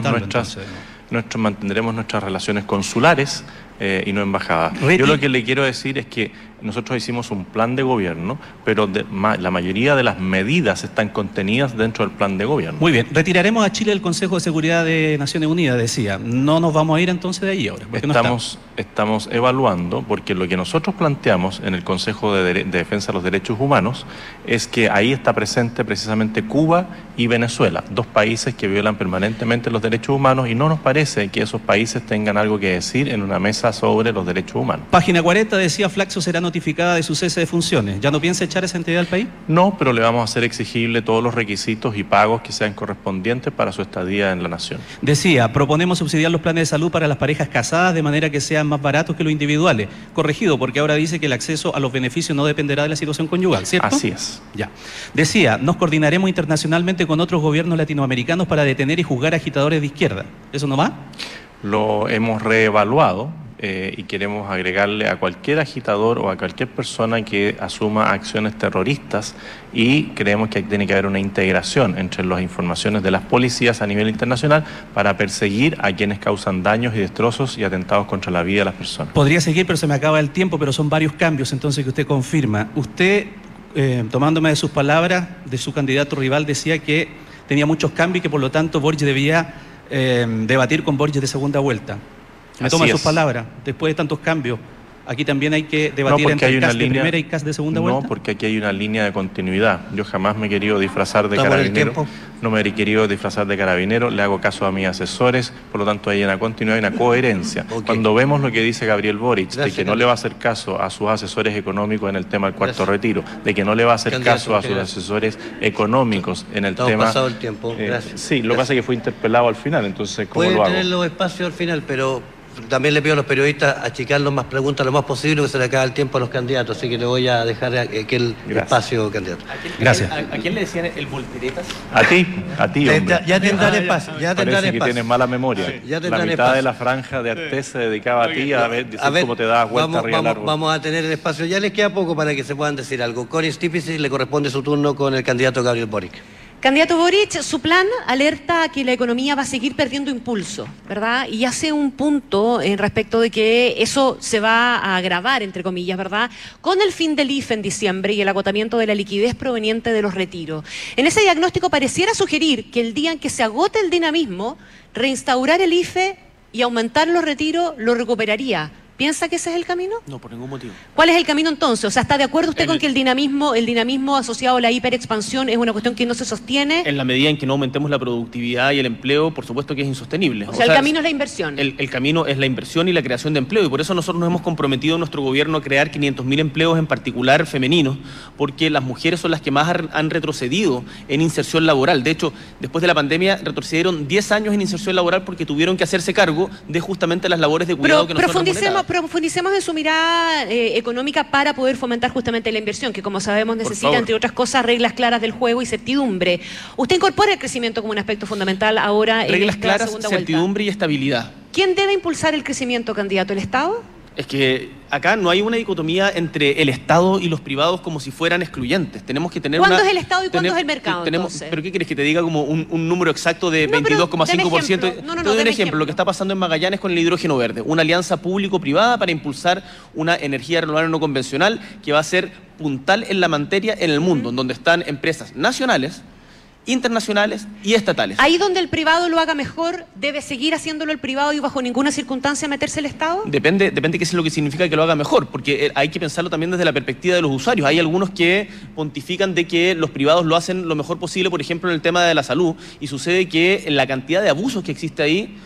nuestras relaciones consulares y no embajadas. Yo lo que le quiero decir es que nosotros hicimos un plan de gobierno, pero la mayoría de las medidas están contenidas dentro del plan de gobierno. Muy bien, retiraremos a Chile del Consejo de Seguridad de Naciones Unidas, decía. No nos vamos a ir entonces de ahí ahora. Estamos evaluando, porque lo que nosotros planteamos en el Consejo de Defensa de los Derechos Humanos es que ahí está presente precisamente Cuba y Venezuela, dos países que violan permanentemente los derechos humanos y no nos parece que esos países tengan algo que decir en una mesa sobre los derechos humanos. Página 40 decía Flaxo Serrano notificada de su cese de funciones. ¿Ya no piensa echar esa entidad al país? No, pero le vamos a hacer exigible todos los requisitos y pagos que sean correspondientes para su estadía en la nación. Decía, proponemos subsidiar los planes de salud para las parejas casadas de manera que sean más baratos que los individuales. Corregido, porque ahora dice que el acceso a los beneficios no dependerá de la situación conyugal, ¿cierto? Así es. Ya. Decía, nos coordinaremos internacionalmente con otros gobiernos latinoamericanos para detener y juzgar a agitadores de izquierda. ¿Eso no va? Lo hemos reevaluado y queremos agregarle a cualquier agitador o a cualquier persona que asuma acciones terroristas, y creemos que tiene que haber una integración entre las informaciones de las policías a nivel internacional para perseguir a quienes causan daños y destrozos y atentados contra la vida de las personas. Podría seguir, pero se me acaba el tiempo, pero son varios cambios entonces que usted confirma. Usted, tomándome de sus palabras, de su candidato rival, decía que tenía muchos cambios y que por lo tanto Boric debía debatir con Boric de segunda vuelta. Me toma sus palabras, después de tantos cambios. Aquí también hay que debatir entre el CAS de primera y CAS de segunda vuelta. No, porque aquí hay una línea de continuidad. Yo jamás me he querido disfrazar de carabinero. No me he querido disfrazar de carabinero, le hago caso a mis asesores, por lo tanto hay una continuidad y una coherencia. Cuando vemos lo que dice Gabriel Boric, de que no le va a hacer caso a sus asesores económicos en el tema del cuarto retiro, de que no le va a hacer caso a sus asesores económicos en el tema... pasado el tiempo, gracias. Sí, lo que pasa es que fue interpelado al final, entonces ¿cómo lo hago? Pueden tener los espacios al final, pero... También le pido a los periodistas achicarlos más preguntas lo más posible, que se le acaba el tiempo a los candidatos, así que le voy a dejar aquel espacio, candidato. Gracias. ¿A quién le decían el volteretas? A ti, hombre. Ya tendrán espacio, ya tendrán Parece que espacio. tienes mala memoria. Sí, ya la tendrán mitad espacio. de la franja de Artés se dedicaba a ti a ver cómo te das vuelta arriba del árbol. Vamos a tener el espacio, ya les queda poco para que se puedan decir algo. Connie Stipici, le corresponde su turno con el candidato Gabriel Boric. Candidato Boric, su plan alerta a que la economía va a seguir perdiendo impulso, ¿verdad? Y hace un punto en respecto de que eso se va a agravar, entre comillas, ¿verdad? Con el fin del IFE en diciembre y el agotamiento de la liquidez proveniente de los retiros. En ese diagnóstico pareciera sugerir que el día en que se agote el dinamismo, reinstaurar el IFE y aumentar los retiros lo recuperaría. ¿Piensa que ese es el camino? No, por ningún motivo. ¿Cuál es el camino entonces? O sea, ¿está de acuerdo usted con que el dinamismo asociado a la hiperexpansión es una cuestión que no se sostiene? En la medida en que no aumentemos la productividad y el empleo, por supuesto que es insostenible. O sea, el camino es la inversión. El camino es la inversión y la creación de empleo, y por eso nosotros nos hemos comprometido en nuestro gobierno a crear 500.000 empleos, en particular femeninos, porque las mujeres son las que más han retrocedido en inserción laboral. De hecho, después de la pandemia retrocedieron 10 años en inserción laboral porque tuvieron que hacerse cargo de justamente las labores de cuidado que no son remuneradas. Profundicemos en su mirada económica para poder fomentar justamente la inversión, que como sabemos necesita, entre otras cosas, reglas claras del juego y certidumbre. Usted incorpora el crecimiento como un aspecto fundamental ahora en reglas esta claras, segunda certidumbre vuelta. y estabilidad. ¿Quién debe impulsar el crecimiento, candidato? ¿El Estado? Es que acá no hay una dicotomía entre el Estado y los privados como si fueran excluyentes. Tenemos que tener ¿Cuándo es el Estado y cuándo es el mercado, entonces? ¿Pero qué quieres que te diga como un número exacto de 22,5%? Te doy un ejemplo, lo que está pasando en Magallanes con el hidrógeno verde. Una alianza público-privada para impulsar una energía renovable no convencional que va a ser puntal en la materia en el mundo, en donde están empresas nacionales, internacionales y estatales. Ahí donde el privado lo haga mejor, ¿debe seguir haciéndolo el privado y bajo ninguna circunstancia meterse el Estado? Depende qué es lo que significa que lo haga mejor, porque hay que pensarlo también desde la perspectiva de los usuarios. Hay algunos que pontifican de que los privados lo hacen lo mejor posible, por ejemplo, en el tema de la salud, y sucede que la cantidad de abusos que existe ahí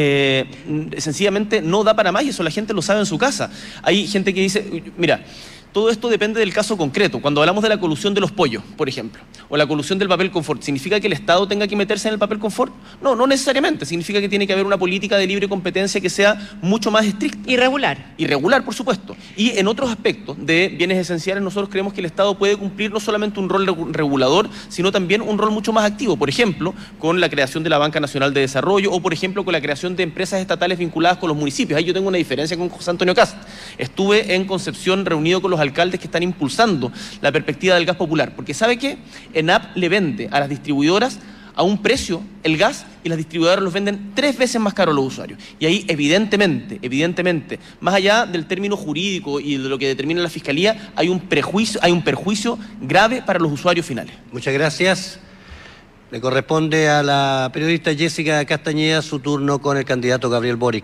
sencillamente no da para más, y eso la gente lo sabe en su casa. Hay gente que dice, mira, todo esto depende del caso concreto. Cuando hablamos de la colusión de los pollos, por ejemplo, o la colusión del papel confort, ¿significa que el Estado tenga que meterse en el papel confort? No, no necesariamente. Significa que tiene que haber una política de libre competencia que sea mucho más estricta. Irregular. Irregular, por supuesto. Y en otros aspectos de bienes esenciales, nosotros creemos que el Estado puede cumplir no solamente un rol regulador, sino también un rol mucho más activo. Por ejemplo, con la creación de la Banca Nacional de Desarrollo, o por ejemplo, con la creación de empresas estatales vinculadas con los municipios. Ahí yo tengo una diferencia con José Antonio Kast. Estuve en Concepción reunido con los alcaldes que están impulsando la perspectiva del gas popular, porque ¿sabe qué? ENAP le vende a las distribuidoras a un precio el gas, y las distribuidoras los venden 3 veces más caro a los usuarios. Y ahí evidentemente, más allá del término jurídico y de lo que determina la Fiscalía, hay un perjuicio grave para los usuarios finales. Muchas gracias. Le corresponde a la periodista Jessica Castañeda su turno con el candidato Gabriel Boric.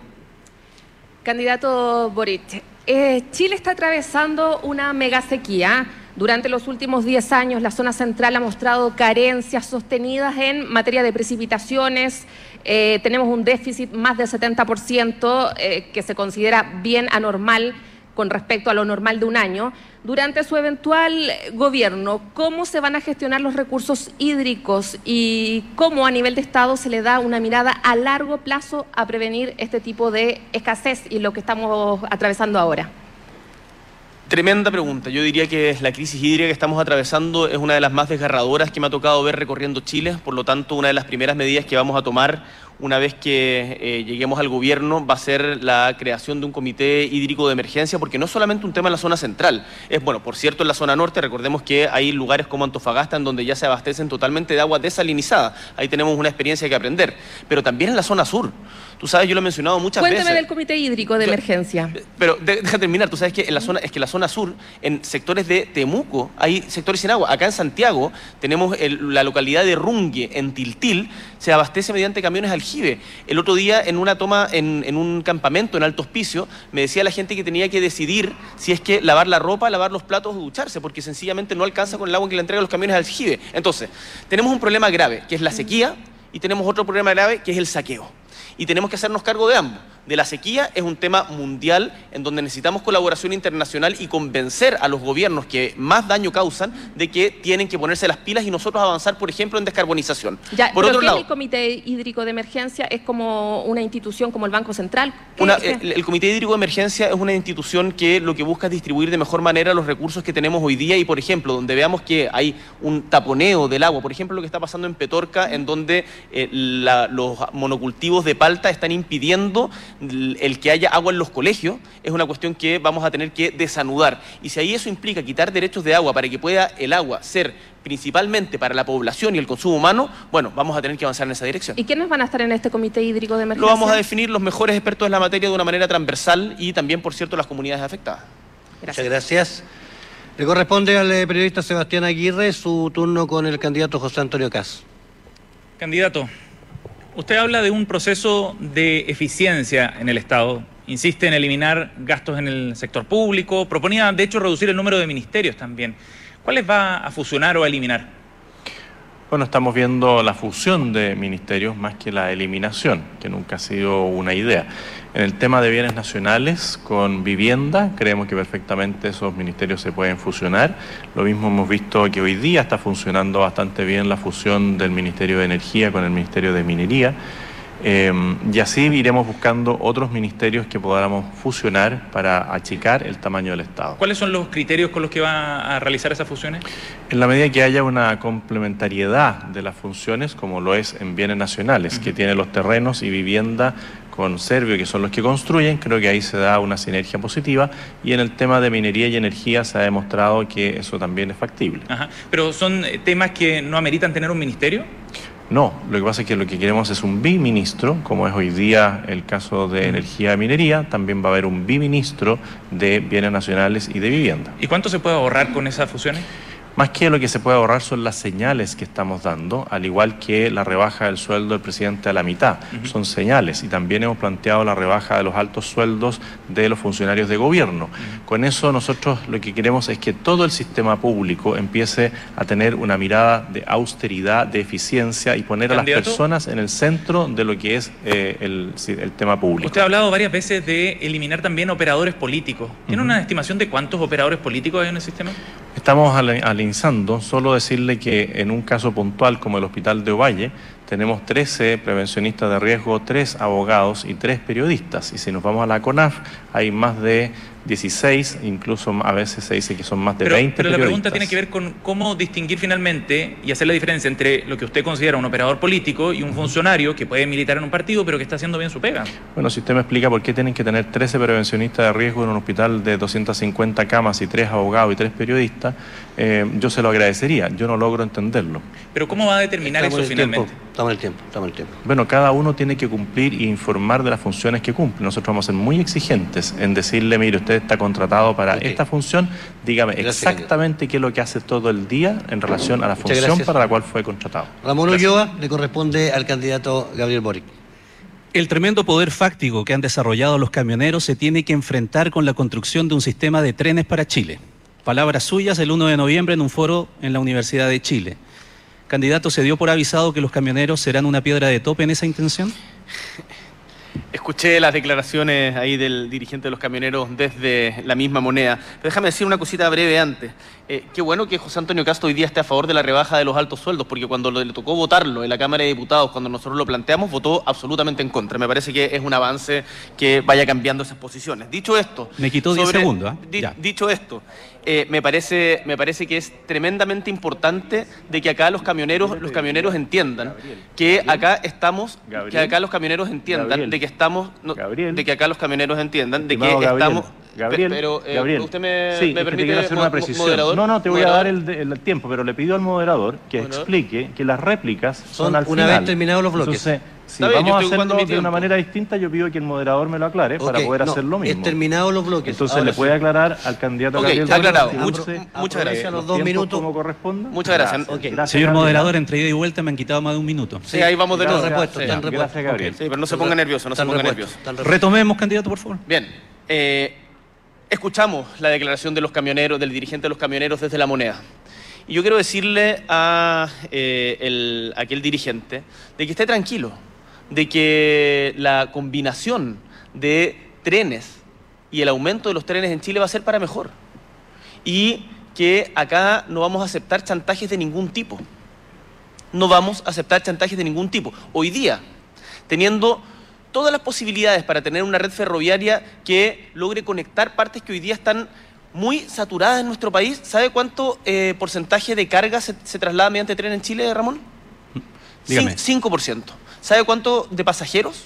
Candidato Boric, Chile está atravesando una mega sequía. Durante los últimos 10 años, la zona central ha mostrado carencias sostenidas en materia de precipitaciones. Tenemos un déficit más del 70%, que se considera bien anormal. con respecto a lo normal de un año. Durante su eventual gobierno, ¿cómo se van a gestionar los recursos hídricos y cómo a nivel de Estado se le da una mirada a largo plazo a prevenir este tipo de escasez y lo que estamos atravesando ahora? Tremenda pregunta. Yo diría que la crisis hídrica que estamos atravesando es una de las más desgarradoras que me ha tocado ver recorriendo Chile. Por lo tanto, una de las primeras medidas que vamos a tomar una vez que lleguemos al gobierno va a ser la creación de un comité hídrico de emergencia, porque no es solamente un tema en la zona central. Es, bueno, por cierto, en la zona norte, recordemos que hay lugares como Antofagasta en donde ya se abastecen totalmente de agua desalinizada. Ahí tenemos una experiencia que aprender. Pero también en la zona sur. Tú sabes, yo lo he mencionado muchas veces. Cuéntame del comité hídrico de emergencia. Pero deja terminar. Tú sabes que en la zona sur, en sectores de Temuco, hay sectores sin agua. Acá en Santiago tenemos la localidad de Rungue, en Tiltil, se abastece mediante camiones aljibe. El otro día, en una toma, en un campamento en Alto Hospicio, me decía la gente que tenía que decidir si es que lavar la ropa, lavar los platos o ducharse, porque sencillamente no alcanza con el agua que le entregan los camiones aljibe. Entonces, tenemos un problema grave, que es la sequía, y tenemos otro problema grave, que es el saqueo. Y tenemos que hacernos cargo de ambos. De la sequía es un tema mundial en donde necesitamos colaboración internacional y convencer a los gobiernos que más daño causan de que tienen que ponerse las pilas y nosotros avanzar, por ejemplo, en descarbonización. Ya, por otro lado, el Comité Hídrico de Emergencia es como una institución como el Banco Central. El Comité Hídrico de Emergencia es una institución que lo que busca es distribuir de mejor manera los recursos que tenemos hoy día y, por ejemplo, donde veamos que hay un taponeo del agua, por ejemplo, lo que está pasando en Petorca, en donde los monocultivos de palta están impidiendo el que haya agua en los colegios, es una cuestión que vamos a tener que desanudar. Y si ahí eso implica quitar derechos de agua para que pueda el agua ser principalmente para la población y el consumo humano, bueno, vamos a tener que avanzar en esa dirección. ¿Y quiénes van a estar en este comité hídrico de emergencia? Lo vamos a definir los mejores expertos en la materia de una manera transversal y también, por cierto, las comunidades afectadas. Muchas gracias. Le corresponde al periodista Sebastián Aguirre su turno con el candidato José Antonio Caz. Candidato, usted habla de un proceso de eficiencia en el Estado, insiste en eliminar gastos en el sector público, proponía de hecho reducir el número de ministerios también. ¿Cuáles va a fusionar o a eliminar? Bueno, estamos viendo la fusión de ministerios más que la eliminación, que nunca ha sido una idea. En el tema de bienes nacionales con vivienda, creemos que perfectamente esos ministerios se pueden fusionar. Lo mismo hemos visto que hoy día está funcionando bastante bien la fusión del Ministerio de Energía con el Ministerio de Minería. Y así iremos buscando otros ministerios que podamos fusionar para achicar el tamaño del Estado. ¿Cuáles son los criterios con los que va a realizar esas fusiones? En la medida que haya una complementariedad de las funciones, como lo es en bienes nacionales, que tiene los terrenos y vivienda con Servio, que son los que construyen, creo que ahí se da una sinergia positiva, y en el tema de minería y energía se ha demostrado que eso también es factible. Ajá. ¿Pero son temas que no ameritan tener un ministerio? No, lo que pasa es que lo que queremos es un biministro, como es hoy día el caso de energía y minería, también va a haber un biministro de bienes nacionales y de vivienda. ¿Y cuánto se puede ahorrar con esas fusiones? Más que lo que se puede ahorrar son las señales que estamos dando, al igual que la rebaja del sueldo del presidente a la mitad. Son señales, y también hemos planteado la rebaja de los altos sueldos de los funcionarios de gobierno. Con eso nosotros lo que queremos es que todo el sistema público empiece a tener una mirada de austeridad, de eficiencia y poner a las personas en el centro de lo que es el tema público. Usted ha hablado varias veces de eliminar también operadores políticos. ¿Tiene una estimación de cuántos operadores políticos hay en el sistema? Estamos analizando, solo decirle que en un caso puntual como el Hospital de Ovalle, tenemos 13 prevencionistas de riesgo, 3 abogados y 3 periodistas. Y si nos vamos a la CONAF, hay más de 16, incluso a veces se dice que son más de 20 pero la periodistas. pregunta tiene que ver con cómo distinguir finalmente y hacer la diferencia entre lo que usted considera un operador político y un funcionario que puede militar en un partido pero que está haciendo bien su pega. Bueno, si usted me explica por qué tienen que tener 13 prevencionistas de riesgo en un hospital de 250 camas y 3 abogados y 3 periodistas, yo se lo agradecería. Yo no logro entenderlo. Pero ¿cómo va a determinar eso finalmente? Estamos en el tiempo. Bueno, cada uno tiene que cumplir e informar de las funciones que cumple. Nosotros vamos a ser muy exigentes en decirle, mire, usted está contratado para esta función, dígame exactamente qué es lo que hace todo el día en relación a la función para la cual fue contratado. Ramón Ulloa, le corresponde al candidato Gabriel Boric. El tremendo poder fáctico que han desarrollado los camioneros se tiene que enfrentar con la construcción de un sistema de trenes para Chile. Palabras suyas el 1 de noviembre en un foro en la Universidad de Chile. Candidato, ¿se dio por avisado que los camioneros serán una piedra de tope en esa intención? Escuché las declaraciones ahí del dirigente de los camioneros desde la misma moneda. Pero déjame decir una cosita breve antes. Qué bueno que José Antonio Cast hoy día esté a favor de la rebaja de los altos sueldos, porque cuando le tocó votarlo en la Cámara de Diputados, cuando nosotros lo planteamos, votó absolutamente en contra. Me parece que es un avance que vaya cambiando esas posiciones. Dicho esto... Me quitó 10 segundos. Dicho esto, me parece que es tremendamente importante de que acá los camioneros entiendan que acá estamos... Que acá los camioneros entiendan de que estamos... de que acá los camioneros entiendan de que estamos... Gabriel, usted me permite, quiero hacer una precisión. Moderador. No, te voy a dar el tiempo, pero le pido al moderador que explique que las réplicas son al final. Una vez terminados los bloques. Entonces, si vamos a hacerlo de una manera distinta, yo pido que el moderador me lo aclare para poder hacer lo mismo. Es terminado los bloques. Entonces le puede aclarar al candidato Gabriel. Está aclarado. Muchas gracias. Los 2 minutos como corresponda. Muchas gracias. Señor moderador, entre ida y vuelta me han quitado más de 1 minuto. Sí, ahí vamos de nuevo. Gracias, Gabriel. Sí, pero no se ponga nervioso, Retomemos, candidato, por favor. Bien. Escuchamos la declaración de los camioneros, del dirigente de los camioneros desde La Moneda. Y yo quiero decirle a aquel dirigente de que esté tranquilo, de que la combinación de trenes y el aumento de los trenes en Chile va a ser para mejor. Y que acá no vamos a aceptar chantajes de ningún tipo. No vamos a aceptar chantajes de ningún tipo. Hoy día, teniendo todas las posibilidades para tener una red ferroviaria que logre conectar partes que hoy día están muy saturadas en nuestro país. ¿Sabe cuánto porcentaje de carga se traslada mediante tren en Chile, Ramón? Dígame. 5%. ¿Sabe cuánto de pasajeros?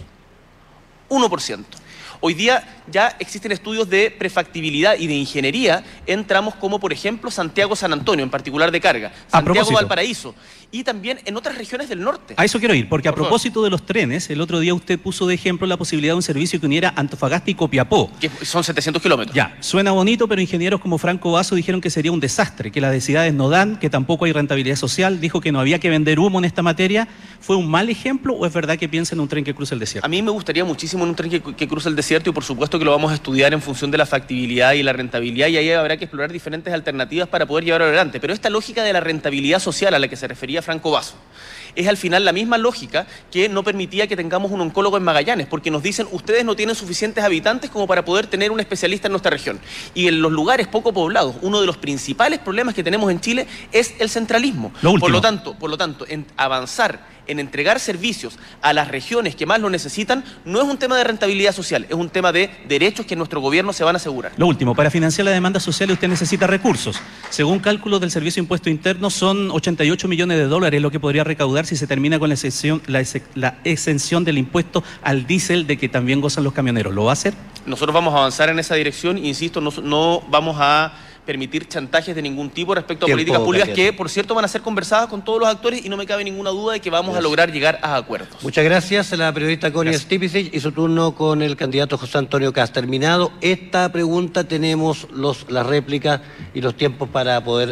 1%. Hoy día ya existen estudios de prefactibilidad y de ingeniería en tramos como, por ejemplo, Santiago-San Antonio, en particular de carga, Santiago-Valparaíso, y también en otras regiones del norte. A eso quiero ir, porque a propósito de los trenes, el otro día usted puso de ejemplo la posibilidad de un servicio que uniera Antofagasta y Copiapó. Que son 700 kilómetros. Ya, suena bonito, pero ingenieros como Franco Basso dijeron que sería un desastre, que las densidades no dan, que tampoco hay rentabilidad social, dijo que no había que vender humo en esta materia. ¿Fue un mal ejemplo o es verdad que piensa en un tren que cruce el desierto? A mí me gustaría muchísimo en un tren que cruce el desierto, y por supuesto que lo vamos a estudiar en función de la factibilidad y la rentabilidad, y ahí habrá que explorar diferentes alternativas para poder llevarlo adelante. Pero esta lógica de la rentabilidad social a la que se refería Franco Basso es al final la misma lógica que no permitía que tengamos un oncólogo en Magallanes, porque nos dicen, ustedes no tienen suficientes habitantes como para poder tener un especialista en nuestra región. Y en los lugares poco poblados, uno de los principales problemas que tenemos en Chile es el centralismo. Por lo tanto, en avanzar en entregar servicios a las regiones que más lo necesitan, no es un tema de rentabilidad social, es un tema de derechos que nuestro gobierno se van a asegurar. Lo último, para financiar la demanda social usted necesita recursos. Según cálculos del Servicio de Impuesto Interno, son 88 millones de dólares lo que podría recaudar si se termina con la exención del impuesto al diésel de que también gozan los camioneros. ¿Lo va a hacer? Nosotros vamos a avanzar en esa dirección, insisto, no vamos a permitir chantajes de ningún tipo respecto a políticas públicas que, por cierto, van a ser conversadas con todos los actores, y no me cabe ninguna duda de que vamos a lograr llegar a acuerdos. Muchas gracias a la periodista Connie Stipicic y su turno con el candidato José Antonio Cast. Terminado esta pregunta, tenemos las réplicas y los tiempos para poder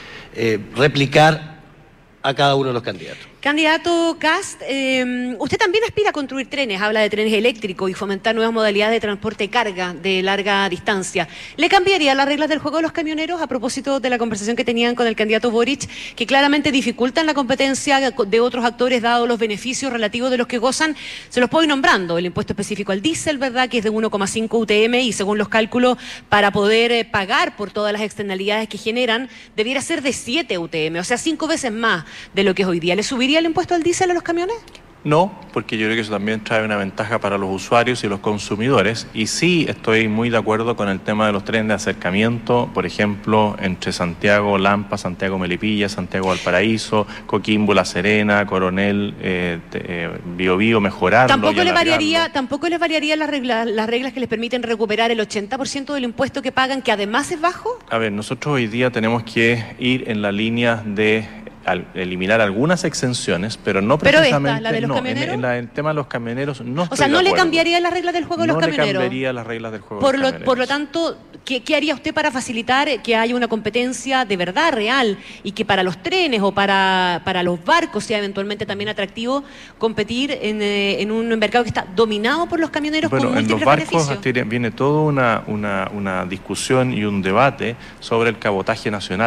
replicar a cada uno de los candidatos. Candidato Cast, usted también aspira a construir trenes, habla de trenes eléctricos y fomentar nuevas modalidades de transporte de carga de larga distancia. ¿Le cambiaría las reglas del juego a los camioneros a propósito de la conversación que tenían con el candidato Boric, que claramente dificultan la competencia de otros actores dados los beneficios relativos de los que gozan? Se los puedo ir nombrando, el impuesto específico al diésel, ¿verdad?, que es de 1,5 UTM, y según los cálculos, para poder pagar por todas las externalidades que generan, debiera ser de 7 UTM, o sea, 5 veces más de lo que es hoy día. ¿Le subiría el impuesto al diésel a los camiones? No, porque yo creo que eso también trae una ventaja para los usuarios y los consumidores. Y sí estoy muy de acuerdo con el tema de los trenes de acercamiento, por ejemplo, entre Santiago Lampa, Santiago Melipilla, Santiago Valparaíso, Coquimbo, La Serena, Coronel, Biobío, mejorarlo. ¿Tampoco les variaría las reglas que les permiten recuperar el 80% del impuesto que pagan, que además es bajo? A ver, nosotros hoy día tenemos que ir en la línea de eliminar algunas exenciones, pero no precisamente... Pero la de los camioneros. En el tema de los camioneros no estoy O sea, ¿no de le acuerdo. Cambiaría las reglas del juego a los camioneros? No le cambiaría las reglas del juego a los camioneros. Por lo tanto, ¿qué haría usted para facilitar que haya una competencia de verdad, real, y que para los trenes o para los barcos sea eventualmente también atractivo competir en un mercado que está dominado por los camioneros con múltiples beneficios? En los barcos viene toda una discusión y un debate sobre el cabotaje nacional.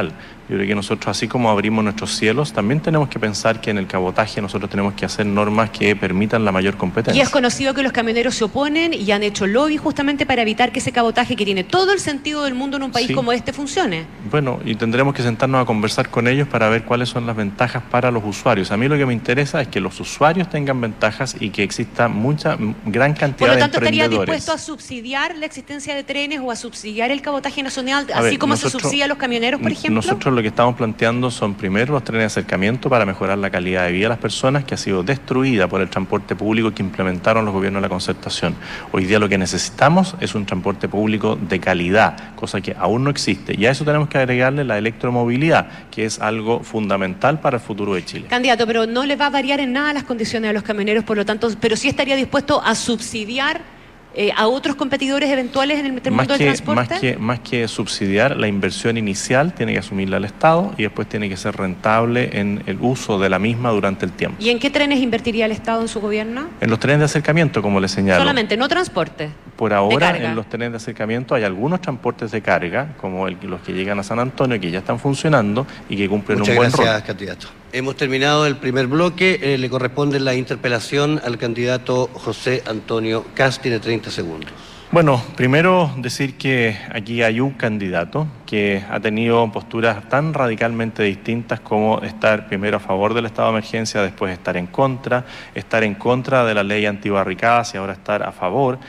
Yo creo que nosotros, así como abrimos nuestros cielos, también tenemos que pensar que en el cabotaje nosotros tenemos que hacer normas que permitan la mayor competencia. Y es conocido que los camioneros se oponen y han hecho lobby justamente para evitar que ese cabotaje, que tiene todo el sentido del mundo en un país Sí. como este, funcione. Bueno, y tendremos que sentarnos a conversar con ellos para ver cuáles son las ventajas para los usuarios. A mí lo que me interesa es que los usuarios tengan ventajas y que exista gran cantidad Por lo de tanto, ¿estaría emprendedores. dispuesto a subsidiar la existencia de trenes o a subsidiar el cabotaje nacional, A así ver, como nosotros- se subsidia a los camioneros, por ejemplo? Nosotros lo que estamos planteando son primero los trenes de acercamiento para mejorar la calidad de vida de las personas, que ha sido destruida por el transporte público que implementaron los gobiernos de la concertación. Hoy día lo que necesitamos es un transporte público de calidad, cosa que aún no existe. Y a eso tenemos que agregarle la electromovilidad, que es algo fundamental para el futuro de Chile. Candidato, pero no le va a variar en nada las condiciones a los camioneros, por lo tanto, pero sí estaría dispuesto a subsidiar a otros competidores eventuales en el mundo del transporte. Más que subsidiar, la inversión inicial tiene que asumirla el Estado y después tiene que ser rentable en el uso de la misma durante el tiempo. ¿Y en qué trenes invertiría el Estado en su gobierno? En los trenes de acercamiento, como le señalo. Solamente, no transporte. Por ahora, carga. en los trenes de acercamiento hay algunos transportes de carga, como los que llegan a San Antonio, que ya están funcionando y que cumplen Muchas un buen gracias, rol. candidato. Hemos terminado el primer bloque. Le corresponde la interpelación al candidato José Antonio Kast. Tiene 30 segundos. Bueno, primero decir que aquí hay un candidato que ha tenido posturas tan radicalmente distintas como estar primero a favor del estado de emergencia, después estar en contra de la ley antibarricadas y ahora estar a favor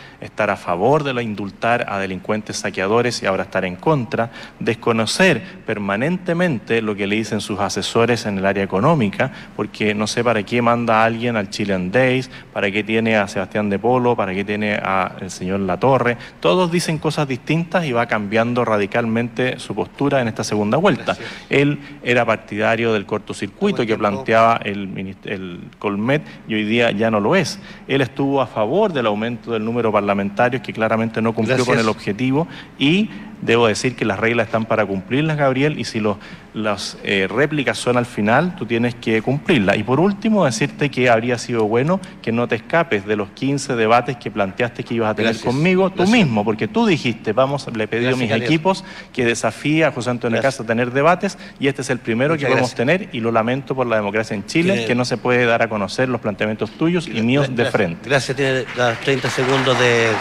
de la indultar a delincuentes saqueadores y ahora estar en contra, desconocer permanentemente lo que le dicen sus asesores en el área económica, porque no sé para qué manda a alguien al Chilean Days, para qué tiene a Sebastián de Polo, para qué tiene al señor Latorre. Todos dicen cosas distintas y va cambiando radicalmente su postura en esta segunda vuelta. Gracias. Él era partidario del cortocircuito que planteaba el Colmet y hoy día ya no lo es. Él estuvo a favor del aumento del número de parlamentarios, que claramente no cumplió Gracias. con el objetivo, y debo decir que las reglas están para cumplirlas, Gabriel, y si las réplicas son al final, tú tienes que cumplirlas. Y por último, decirte que habría sido bueno que no te escapes de los 15 debates que planteaste que ibas a tener Gracias. conmigo tú Gracias. mismo, porque tú dijiste, le he pedido a Gracias, mis candidato. equipos que desafíe a José Antonio Gracias. Kast a tener debates, y este es el primero Muchas que podemos gracias. tener, y lo lamento por la democracia en Chile, Tiene- que no se puede dar a conocer los planteamientos tuyos y míos de Gracias. frente. Gracias. Tiene los 30 segundos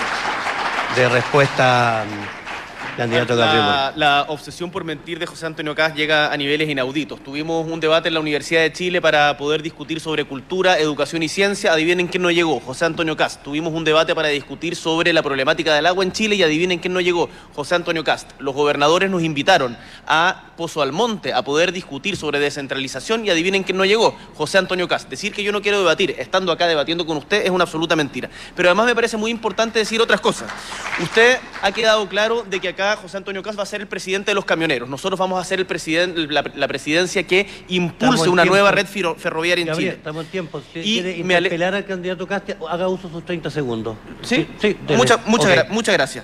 de respuesta, candidato Gabriel Boric. La obsesión por mentir de José Antonio Kast llega a niveles inauditos. Tuvimos un debate en la Universidad de Chile para poder discutir sobre cultura, educación y ciencia. Adivinen quién no llegó, José Antonio Kast. Tuvimos un debate para discutir sobre la problemática del agua en Chile y adivinen quién no llegó, José Antonio Kast. Los gobernadores nos invitaron a Pozo Almonte a poder discutir sobre descentralización y adivinen quién no llegó, José Antonio Kast. Decir que yo no quiero debatir estando acá debatiendo con usted es una absoluta mentira. Pero además me parece muy importante decir otras cosas. Usted ha quedado claro de que acá José Antonio Kast va a ser el presidente de los camioneros. Nosotros vamos a ser la presidencia que impulse Estamos en una tiempo. nueva red ferroviaria en Gabriel, Chile. estamos en tiempo. Si Y quiere me ale- interpelar al candidato Kast, haga uso de sus 30 segundos. ¿Sí? dele. Muchas gracias.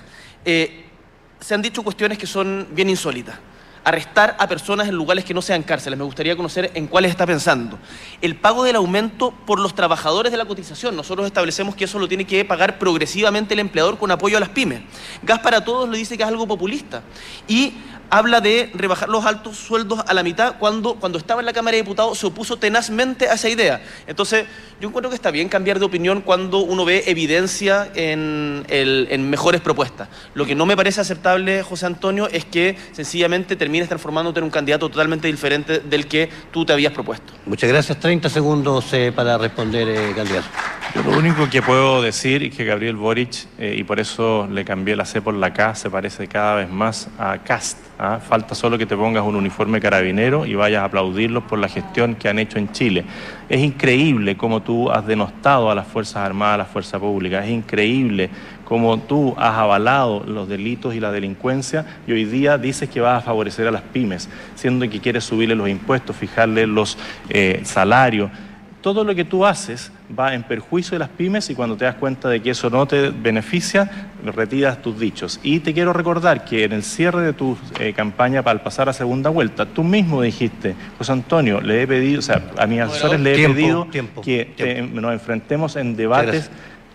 Se han dicho cuestiones que son bien insólitas. Arrestar a personas en lugares que no sean cárceles. Me gustaría conocer en cuáles está pensando. El pago del aumento por los trabajadores de la cotización. Nosotros establecemos que eso lo tiene que pagar progresivamente el empleador con apoyo a las pymes. Gas para Todos le dice que es algo populista. Y habla de rebajar los altos sueldos a la mitad cuando estaba en la Cámara de Diputados se opuso tenazmente a esa idea. Entonces, yo encuentro que está bien cambiar de opinión cuando uno ve evidencia en mejores propuestas. Lo que no me parece aceptable, José Antonio, es que sencillamente termines transformándote en un candidato totalmente diferente del que tú te habías propuesto. Muchas gracias. 30 segundos para responder, candidato. Yo lo único que puedo decir es que Gabriel Boric, y por eso le cambié la C por la K, se parece cada vez más a Kast. ¿Ah? Falta solo que te pongas un uniforme carabinero y vayas a aplaudirlos por la gestión que han hecho en Chile. Es increíble cómo tú has denostado a las Fuerzas Armadas, a la fuerza pública. Es increíble cómo tú has avalado los delitos y la delincuencia y hoy día dices que vas a favorecer a las pymes, siendo que quieres subirle los impuestos, fijarle los salarios. Todo lo que tú haces va en perjuicio de las pymes y cuando te das cuenta de que eso no te beneficia, retiras tus dichos. Y te quiero recordar que en el cierre de tu campaña para pasar a segunda vuelta, tú mismo dijiste, José Antonio, le he pedido, o sea, a mis asesores le he pedido que nos enfrentemos en debates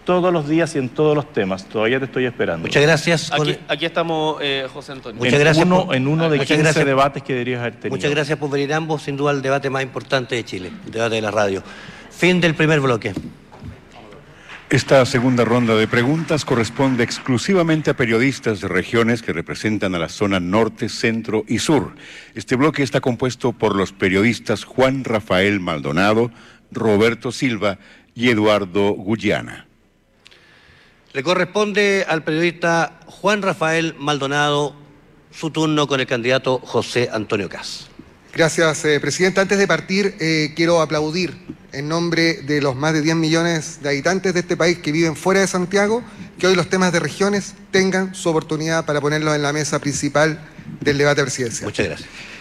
todos los días y en todos los temas. Todavía te estoy esperando. Muchas gracias. Aquí estamos, José Antonio. Muchas gracias en uno de 15 debates que deberías haber tenido. Muchas gracias por venir ambos, sin duda el debate más importante de Chile, el debate de la radio. Fin del primer bloque. Esta segunda ronda de preguntas corresponde exclusivamente a periodistas de regiones que representan a la zona norte, centro y sur. Este bloque está compuesto por los periodistas Juan Rafael Maldonado, Roberto Silva y Eduardo Guyana. Le corresponde al periodista Juan Rafael Maldonado su turno con el candidato José Antonio Caz. Gracias, presidente. Antes de partir, quiero aplaudir en nombre de los más de 10 millones de habitantes de este país que viven fuera de Santiago, que hoy los temas de regiones tengan su oportunidad para ponerlos en la mesa principal del debate presidencial. Muchas gracias.